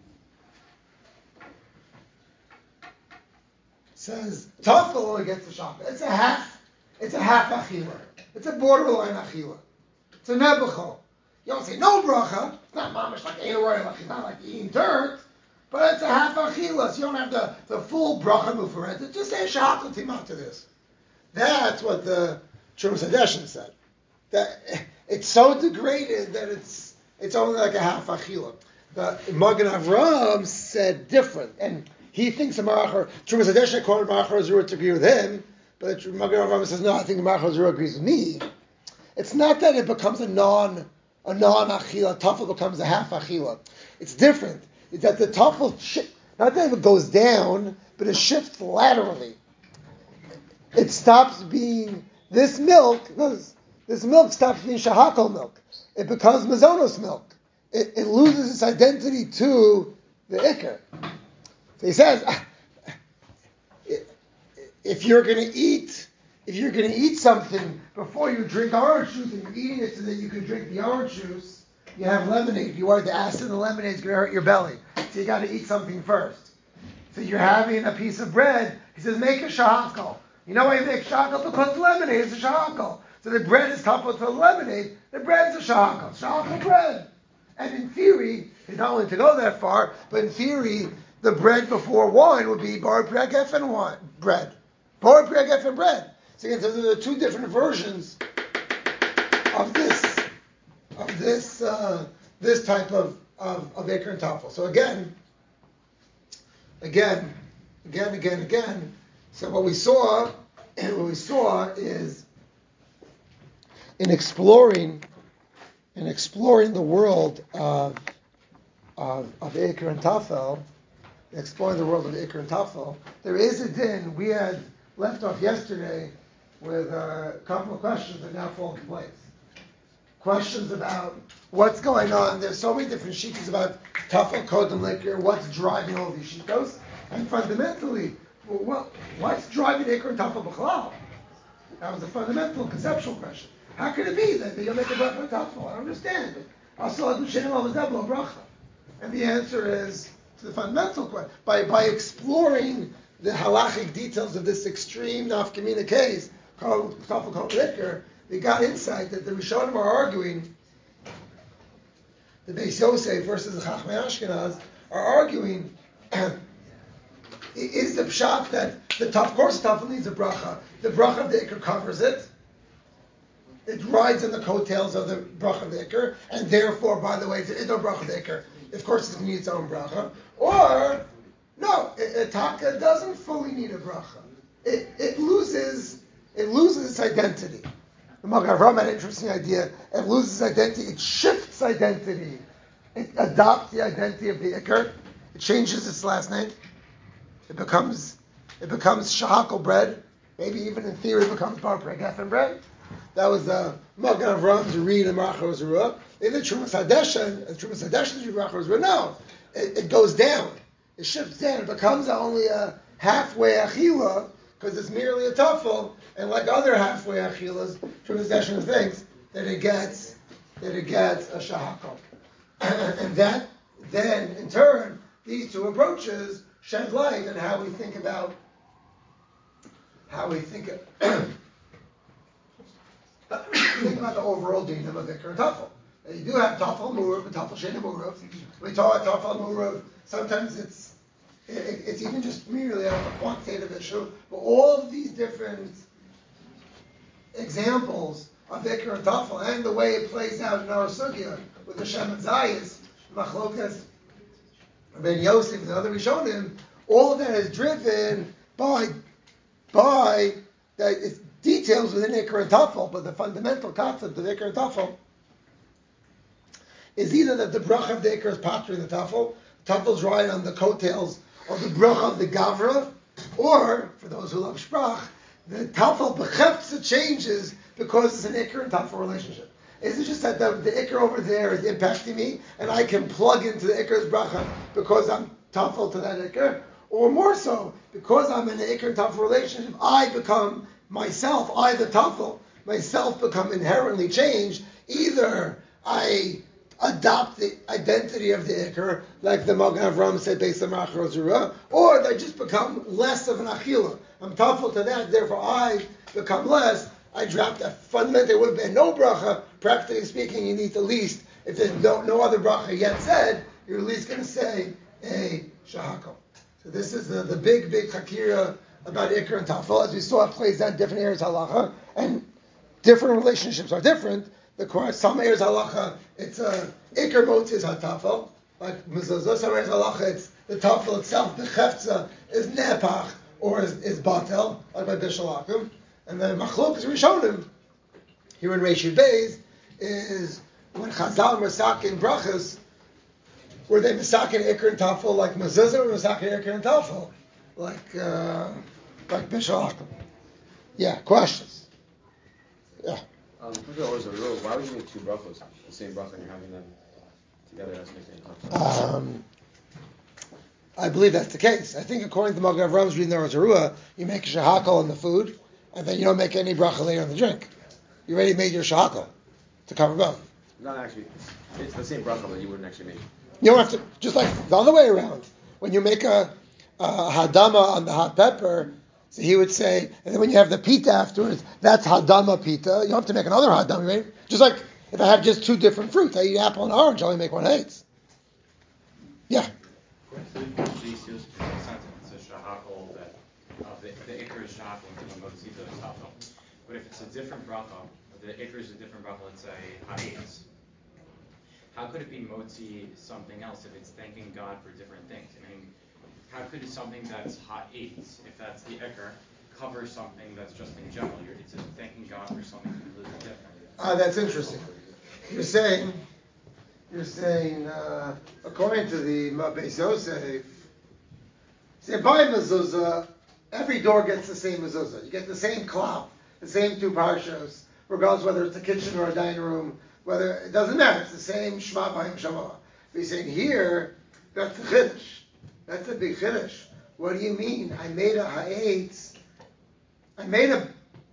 says Tafel only gets the Shahakal. It's a half, it's a half Achila. It's a borderline Achila. It's a Nebuchal. You don't say no bracha. It's not mamish like Eiroi, it's not like eating dirt, but it's a half achila. So you don't have the, the full bracha muferet. It's just a shahakal timah to this. That's what the Trumas Hadeshen said. That it's so degraded that it's it's only like a half achila. The Magen Avraham said different, and he thinks the Marachar Trumas Hadeshen quoted Marachar Zura to agree with him, but Magen Avraham says no. I think the Marachar Zura agrees with me. It's not that it becomes a non A non-achila, tafel becomes a half achila. It's different. It's that the tafel, sh- not that it goes down, but it shifts laterally. It stops being, this milk, this milk stops being shahakal milk. It becomes mazonos milk. It, it loses its identity to the ikar. So he says, if you're going to eat, if you're going to eat something before you drink orange juice and you're eating it so that you can drink the orange juice, you have lemonade. You are the acid in the lemonade is going to hurt your belly. So you got to eat something first. So you're having a piece of bread. He says, make a shahakal. You know why you make shahakal? Because lemonade is a shahakal. So the bread is coupled to the lemonade. The bread is a shahakal. Shahakal bread. And in theory, not only to go that far, but in theory, the bread before wine would be bar pregef and wine bread. Bar pregef and bread. So again, so there are two different versions of this, of this, uh, this type of of, of Iker and Tafel. So again, again, again, again, again. So what we saw, and what we saw is in exploring, in exploring the world of of, of Iker and Tafel, exploring the world of Iker and Tafel. There is a din. We had left off yesterday with a couple of questions that now fall into place. Questions about what's going on. There's so many different shittas about Tafel, Kodem, Iker, what's driving all these shittos, and fundamentally, well, what's driving Iker and Tafel B'chalal? That was a fundamental conceptual question. How could it be that you'll make a bracha with Tafel? I don't understand. And the answer is, to the fundamental question, by, by exploring the halachic details of this extreme nafkamina case, called Tafel called Iker, they got insight that the Rishonim are arguing, the Beis Yosef versus the Chachmei Ashkenaz are arguing, is the pshat that the of course Tafel needs a bracha, the bracha of the Iker covers it, it rides on the coattails of the bracha of the Iker, and therefore, by the way, it's no bracha of the Iker. Of course, it needs its own bracha. Or, no, a taka doesn't fully need a bracha. It, it loses it loses its identity. The Magen Avraham had an interesting idea. It loses identity. It shifts identity. It adopts the identity of the Iker. It changes its last name. It becomes it becomes shahakal bread. Maybe even in theory it becomes bar pregefen bread. That was uh, Magen Avraham's read in Marachar Zerua. In the Trumas Hadeshen, the Trumas Hadeshen's read Marachar Zerua, no, it, it goes down. It shifts down. It becomes only a halfway achila because it's merely a tafel, and like other halfway achilas, Trumas Hadeshen thinks that it gets that it gets a shahakal, and that then in turn these two approaches shed light on how we think about how we think of. Think about the overall din of a Iker and Tafel. You do have Tafel Murav and Tafel Sheina Murav. We talk about Tafel Murav. Sometimes it's it, it's even just merely a quantitative issue. But all of these different examples of Iker and Tafel and the way it plays out in our sugya with the Shemet Zayis, Machlokas, Ben Yosef, and the other Rishonim, all of that is driven by by that. It's details within Iker and Tafel, but the fundamental concept of Iker and Tafel is either that the bracha of the Iker is patri the Tafel, Tafel's riding on the coattails of the bracha of the Gavra, or, for those who love Sprach, the tafel b'chefza changes because it's an ikr and tafel relationship? Is it just that the, the ikr over there is impacting me, and I can plug into the ikr's bracha because I'm tafel to that ikr? Or more so, because I'm in an ikr and tafel relationship, I become myself, I the tafel, myself become inherently changed. Either I adopt the identity of the ikr, like the Magen Avraham said based on Rachel Zerua, or they just become less of an achila. I'm tafel to that, therefore I become less. I dropped that. Fundamentally, it would have been no bracha. Practically speaking, you need to at least, if there's no, no other bracha yet said, you're at least going to say a shahako. So this is the, the big, big hakira about ikr and tafel. As we saw, it plays out in different areas of halacha, and different relationships are different. The Quran, some areas of halacha, it's a ikr motiz hatafel, like mezuzah. Some areas of halacha, it's the tafel itself, the chefza, is nepach, or is, is batel, like by Bishal Akum. And the machlok is Rishonim, here in Reish Beis, is when Chazal Masakin brachas, were they Masakin ikr and tafel like mezuzah, or Masakin ikr and tafel like uh, like Bishal Akum? Yeah, questions? Yeah. Um, why would you make two brachos, the same bracha, and you're having them together as ikr and tafel? Um, I believe that's the case. I think according to Magen Avram's reading the Zarua, you make a shahakal on the food, and then you don't make any bracha later on the drink. You already made your shahakal to cover both. Not actually. It's the same bracha, but you wouldn't actually make. You don't have to, just like the other way around. When you make a, a hadama on the hot pepper, so he would say, and then when you have the pita afterwards, that's hadama pita. You don't have to make another hadama, right? Just like if I have just two different fruits, I eat apple and orange, I only make one hates. Yeah. So Jesus is a sentence, a shahakol that uh, the, the ikr is shahakol and the motzita is tafel. But if it's a different bracha, the ikr is a different bracha, let's say ha'etz, how could it be motzi something else if it's thanking God for different things? I mean, how could something that's ha'etz, if that's the ikr, cover something that's just in general? You're, it's a thanking God for something completely different. Ah, uh, that's interesting. You're saying. You're saying, uh, according to the Beis Yosef, say by mezuzah, every door gets the same mezuzah. You get the same cloth, the same two parshos, regardless whether it's a kitchen or a dining room. Whether it doesn't matter, it's the same shema b'ayim shama. But he's saying here, that's a chiddush. That's a big chiddush. What do you mean? I made a ha'etz. I made a.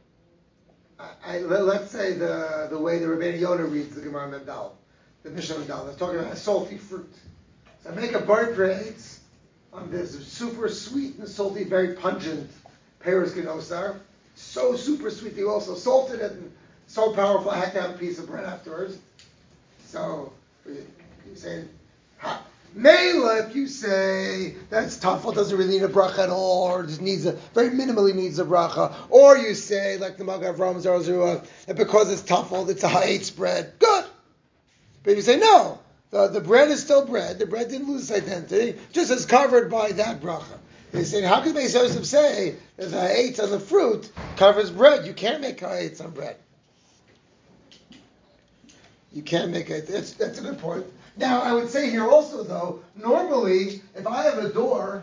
I, I, let's say the the way the Rebbeinu Yonah reads the Gemara Mendal. The Mishnah Mendal. They're talking about a salty fruit. So I make a bar praise on this super sweet and salty, very pungent Paris Genosar. So super sweet. They also salted it and so powerful I had to have a piece of bread afterwards. So you say, Mela, if you say that's tafel, doesn't really need a bracha at all, or just needs a very minimally needs a bracha, or you say like the Magen Avraham Zarzua, that because it's tafel, it's a ha'etz bread. Good. But if you say, no, the, the bread is still bread, the bread didn't lose its identity, just is covered by that bracha. They say, how could Beis Yosef say that the ha'etz on the fruit covers bread? You can't make ha'etz on bread. You can't make it. That's, that's a good point. Now, I would say here also, though, normally, if I have a door,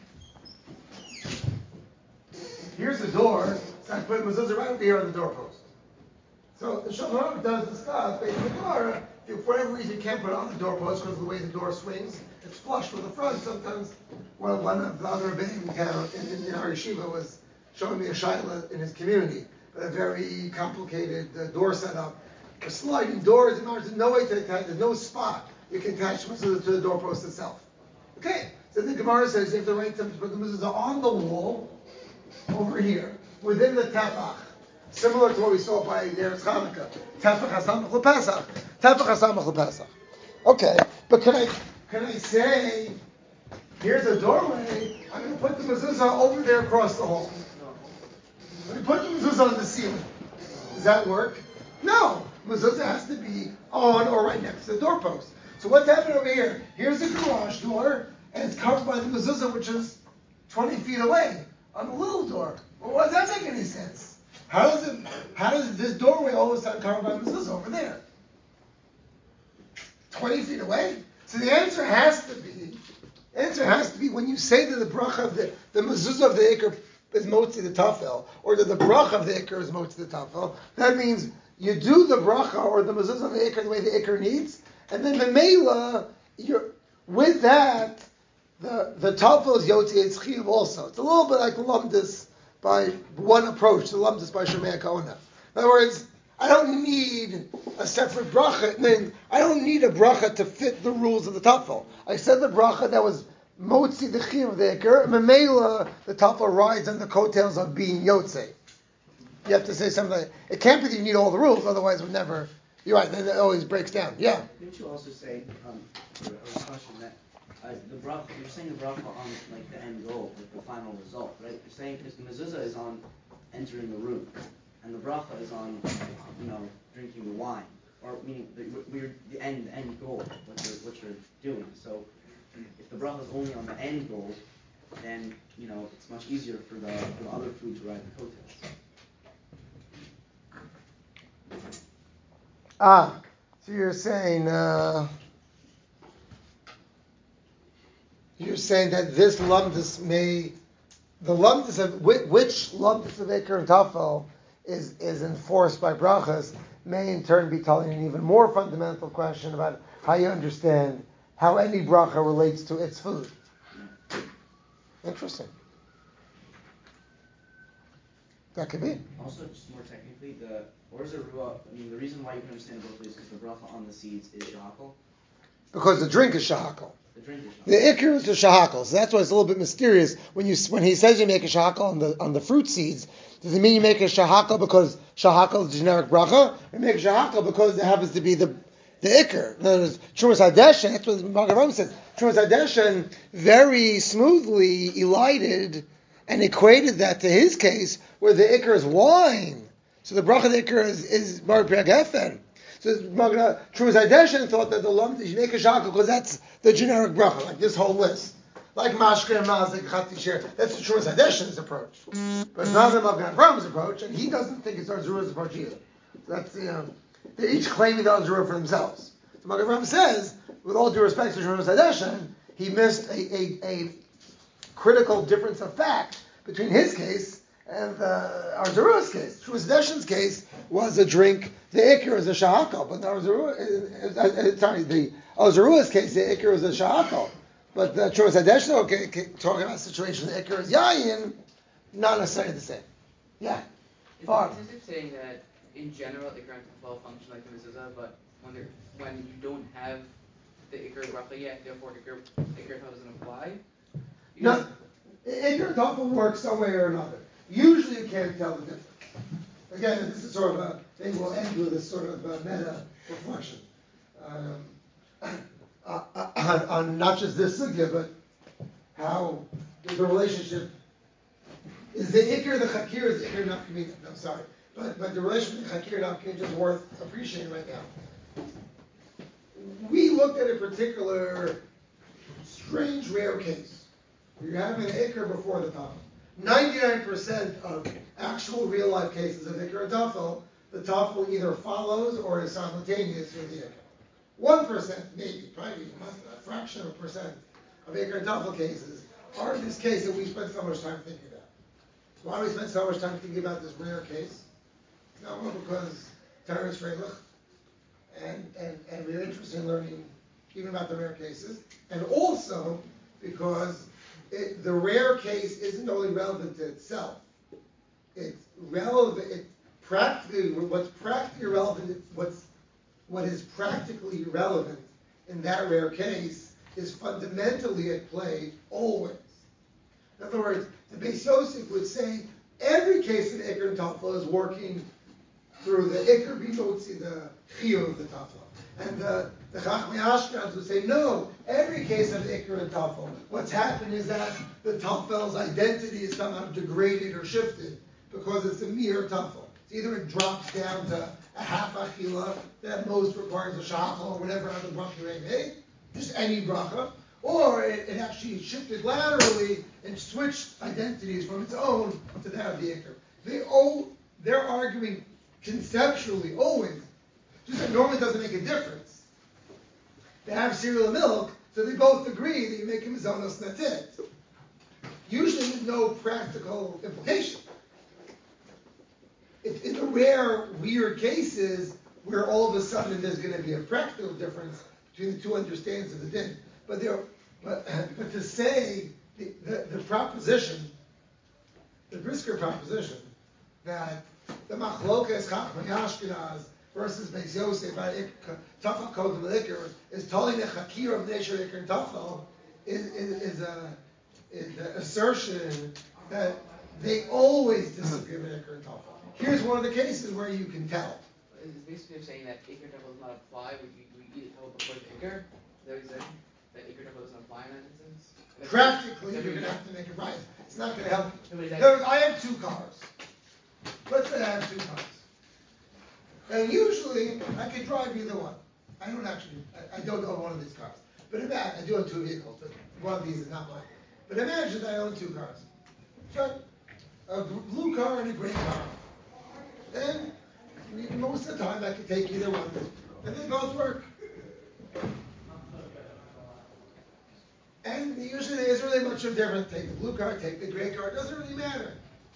here's a door, so I put mezuzah right over here on the doorpost. So the Shulchan Aruch does discuss, based on the Gemara, if for whatever reason you can't put it on the doorpost because of the way the door swings, it's flush with the front. Sometimes one, one of the other Rebbeim in, in, in our yeshiva was showing me a shaila in his community, but a very complicated uh, door setup. For sliding doors, there's no way to attach, there's no spot you can attach mezuzah to the doorpost itself. Okay, so the Gemara says you have the right to put the mezuzah on the wall over here, within the tefach. Similar to what we saw by Eretz Chanukah. Tefach hasamach l'pesach. Tefach hasamach l'pesach. Okay, but can I can I say, here's a doorway, I'm going to put the mezuzah over there across the hall. Let me put the mezuzah on the ceiling. Does that work? No. Mezuzah has to be on or right next to the doorpost. So what's happening over here? Here's a garage door, and it's covered by the mezuzah, which is twenty feet away on the little door. Well, why does that make any sense? How does it? How does this doorway all of a sudden covered by mezuzah over there? Twenty feet away. So the answer has to be. The answer has to be when you say that the bracha of the the mezuzah of the ikr is motzi the tafel, or that the bracha of the ikr is motzi the tafel, that means you do the bracha or the mezuzah of the ikr the way the ikr needs, and then memela, you're with that, the the tafel is yotzi it's chiyuv also. It's a little bit like lumdus by one approach, the lumdus by Shemei Kaona. In other words, I don't need a separate bracha. I mean, I don't need a bracha to fit the rules of the tafel. I said the bracha that was motzi the chiyuv of the ikr. Memela, the tafel rides on the coattails of being yotze. You have to say something like, it can't be that you need all the rules, otherwise it would never, you're right, then it always breaks down. Yeah? Didn't you also say, um, or a question that, uh, the bracha, you're saying the bracha on, like, the end goal, like the final result, right? You're saying, because the mezuzah is on entering the room, and the bracha is on, you know, drinking the wine, or meaning the, we're, the end, the end goal, what you're, what you're doing. So, if the bracha is only on the end goal, then, you know, it's much easier for the, for the other food to ride the coattails. Ah, so you're saying, uh, you're saying that this lumdus may, the lumdus of, which, which lumdus of ikr and tafel is, is enforced by brachas may in turn be telling an even more fundamental question about how you understand how any bracha relates to its food. Interesting. That could be. Also, just more technically, the Orza Ruah, I mean, the reason why you can understand it both ways is because the bracha on the seeds is shahakal. Because the drink is shahakal. The drink is shahakal. The ikr is the shahakal. So that's why it's a little bit mysterious. When you when he says you make a shahakal on the on the fruit seeds, does it mean you make a shahakal because shahakal is generic bracha? Or you make a shahakal because it happens to be the the ikr? In other words, Trumas Hadeshen, that's what Magen Avraham says. Trumas Hadeshen very smoothly elided and equated that to his case, where the ikr is wine. So the bracha of the ikr is, is Mar Priag Hefen. So Trumas Hadeshen thought that the lump, you make a shahakal because that's the generic bracha, like this whole list. Like Mashke and Mazik, Chatisher. That's the Trumas Hadeshen's approach. But it's not the Magen Avraham's approach, and he doesn't think it's Ar Zeruah's approach either. So that's, you know, they're each claiming the Ar Zeruah for themselves. So Magen Avraham says, with all due respect to Trumas Hadeshen, he missed a, a, a critical difference of fact between his case and uh, Ar Zeruah's case. Trumas Hadeshen's case was a drink, the ikr is a shahakal, but the Ar Zeruah, uh, uh, sorry, the Ar Zeruah's case, the ikr is a shahakal. But the Trumas Hadeshen, okay, talking about a situation, the ikr is yayin, not necessarily the same. Yeah. Is Far. it, is it saying that in general ikr and tafel function like the mezuzah, but when they're, when you don't have the ikr bracha yet, therefore ikr ikr tafel doesn't apply? You No, ikr and tafel works some way or another. Usually you can't tell the difference. Again, this is sort of a, maybe we'll end with this sort of a meta reflection. Um, uh, uh, on, on not just this sugya, but how the relationship is the ikr, the chakir is the ikr not community. No, sorry. But, but the relationship between chakir and not community is worth appreciating right now. We looked at a particular strange, rare case. You're having an ikr before the tafel. ninety-nine percent of actual real-life cases of ikr and tafel, the tafel either follows or is simultaneous with the ikr. one percent, maybe, probably a fraction of a percent of ikr and tafel cases are in this case that we spend so much time thinking about. Why do we spend so much time thinking about this rare case? No, well, because Torah is freilich, and, and, and we're interested in learning even about the rare cases, and also because it, the rare case isn't only relevant to itself, it's relevant, it practically, what's practically relevant, what's What is practically relevant in that rare case is fundamentally at play always. In other words, the Beis Yosef would say every case of ikr and tafel is working through the ikr b'motzi, the chiyuv of the tafel. And the, the Chachmei Ashkenaz would say, no, every case of ikr and tafel, what's happened is that the tafel's identity is somehow degraded or shifted because it's a mere tafel. Either it drops down to a half achila that most requires a shachal or whatever other bracha you may make, just any bracha, or it, it actually shifted laterally and switched identities from its own to that of the ikr. They all, they're arguing conceptually always, just that normally doesn't make a difference. They have cereal and milk, so they both agree that you make a mizonos and that's it. usually there's no practical implication. It, in the rare, weird cases where all of a sudden there's going to be a practical difference between the two understandings of the din. But there, but, but to say the, the, the proposition, the Brisker proposition, that the machlokas Chachmei Ashkenaz versus Beis Yosef Tafel Kodem L'Ikr is telling the Chakir of Nesher Ikr and Tafel is, is, is, a, is an assertion that they always disagree with Ikr and Tafel. Here's one of the cases where you can tell. It's basically saying that Iker Tafel does not apply. We, we eat it before the Iker. Is that what he said? That Iker Tafel doesn't apply in that instance? Practically, you're going to have to make it right. It's not going to help you. There, I have two cars. Let's say I have two cars. And usually, I can drive either one. I don't actually, I, I don't own one of these cars. But imagine, I do own two vehicles, but one of these is not mine. But imagine I own two cars. So, a blue car and a gray car. And most of the time, I can take either one. And they both work. And usually there isn't really much of a difference. Take the blue car, take the gray car. It doesn't really matter.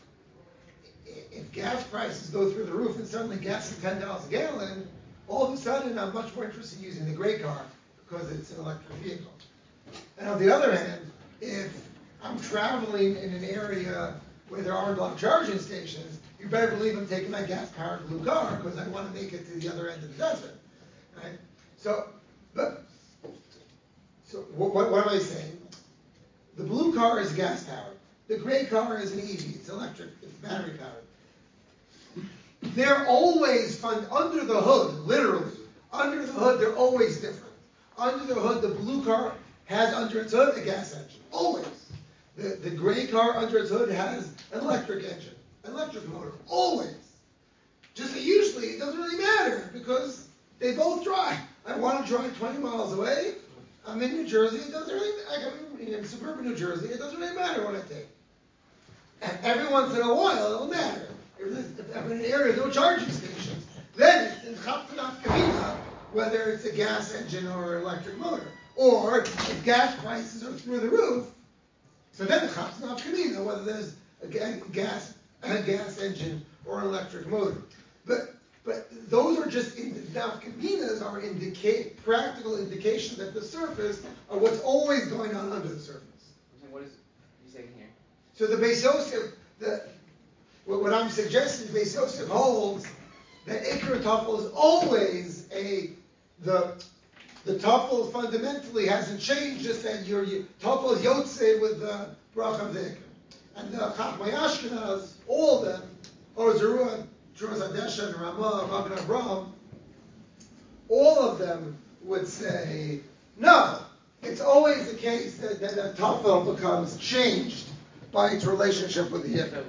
If gas prices go through the roof and suddenly gas is ten dollars a gallon, all of a sudden I'm much more interested in using the gray car because it's an electric vehicle. And on the other hand, if I'm traveling in an area where there aren't a lot of charging stations, you better believe I'm taking my gas-powered blue car because I want to make it to the other end of the desert. Right? So, but So what, what am I saying? The blue car is gas powered. The gray car is an E V. It's electric. It's battery powered. They're always fun under the hood, literally. Under the hood, they're always different. Under the hood, the blue car has under its hood a gas engine. Always. The, the gray car under its hood has an electric engine, an electric motor. Always. Just that usually it doesn't really matter because they both drive. I want to drive twenty miles away. I'm in New Jersey, it doesn't really matter. I'm in suburban New Jersey, it doesn't really matter what I take. And every once in a while, it'll matter. If, if I'm in an area with no charging stations, then it's Chaptanat Kavina, whether it's a gas engine or an electric motor. Or if gas prices are through the roof, so then the Chaptanat Kavina, whether there's a gas, a gas engine or an electric motor. But But those are just, nafkaminas are indicate, practical indications at the surface of what's always going on under the surface. What is he saying here? So the Beis Yosef, the, what I'm suggesting, Beis Yosef holds that Iker Tafel is always a, the the Tafel fundamentally hasn't changed, just that your Tafel is Yotze with the Bracha of the Iker. And the Chachmei Ashkenaz, all of them, or Zeruah, Druaz Adesha and Ramah, Magen Avraham, all of them would say, no, it's always the case that, that a Tafel becomes changed by its relationship with the Yikr.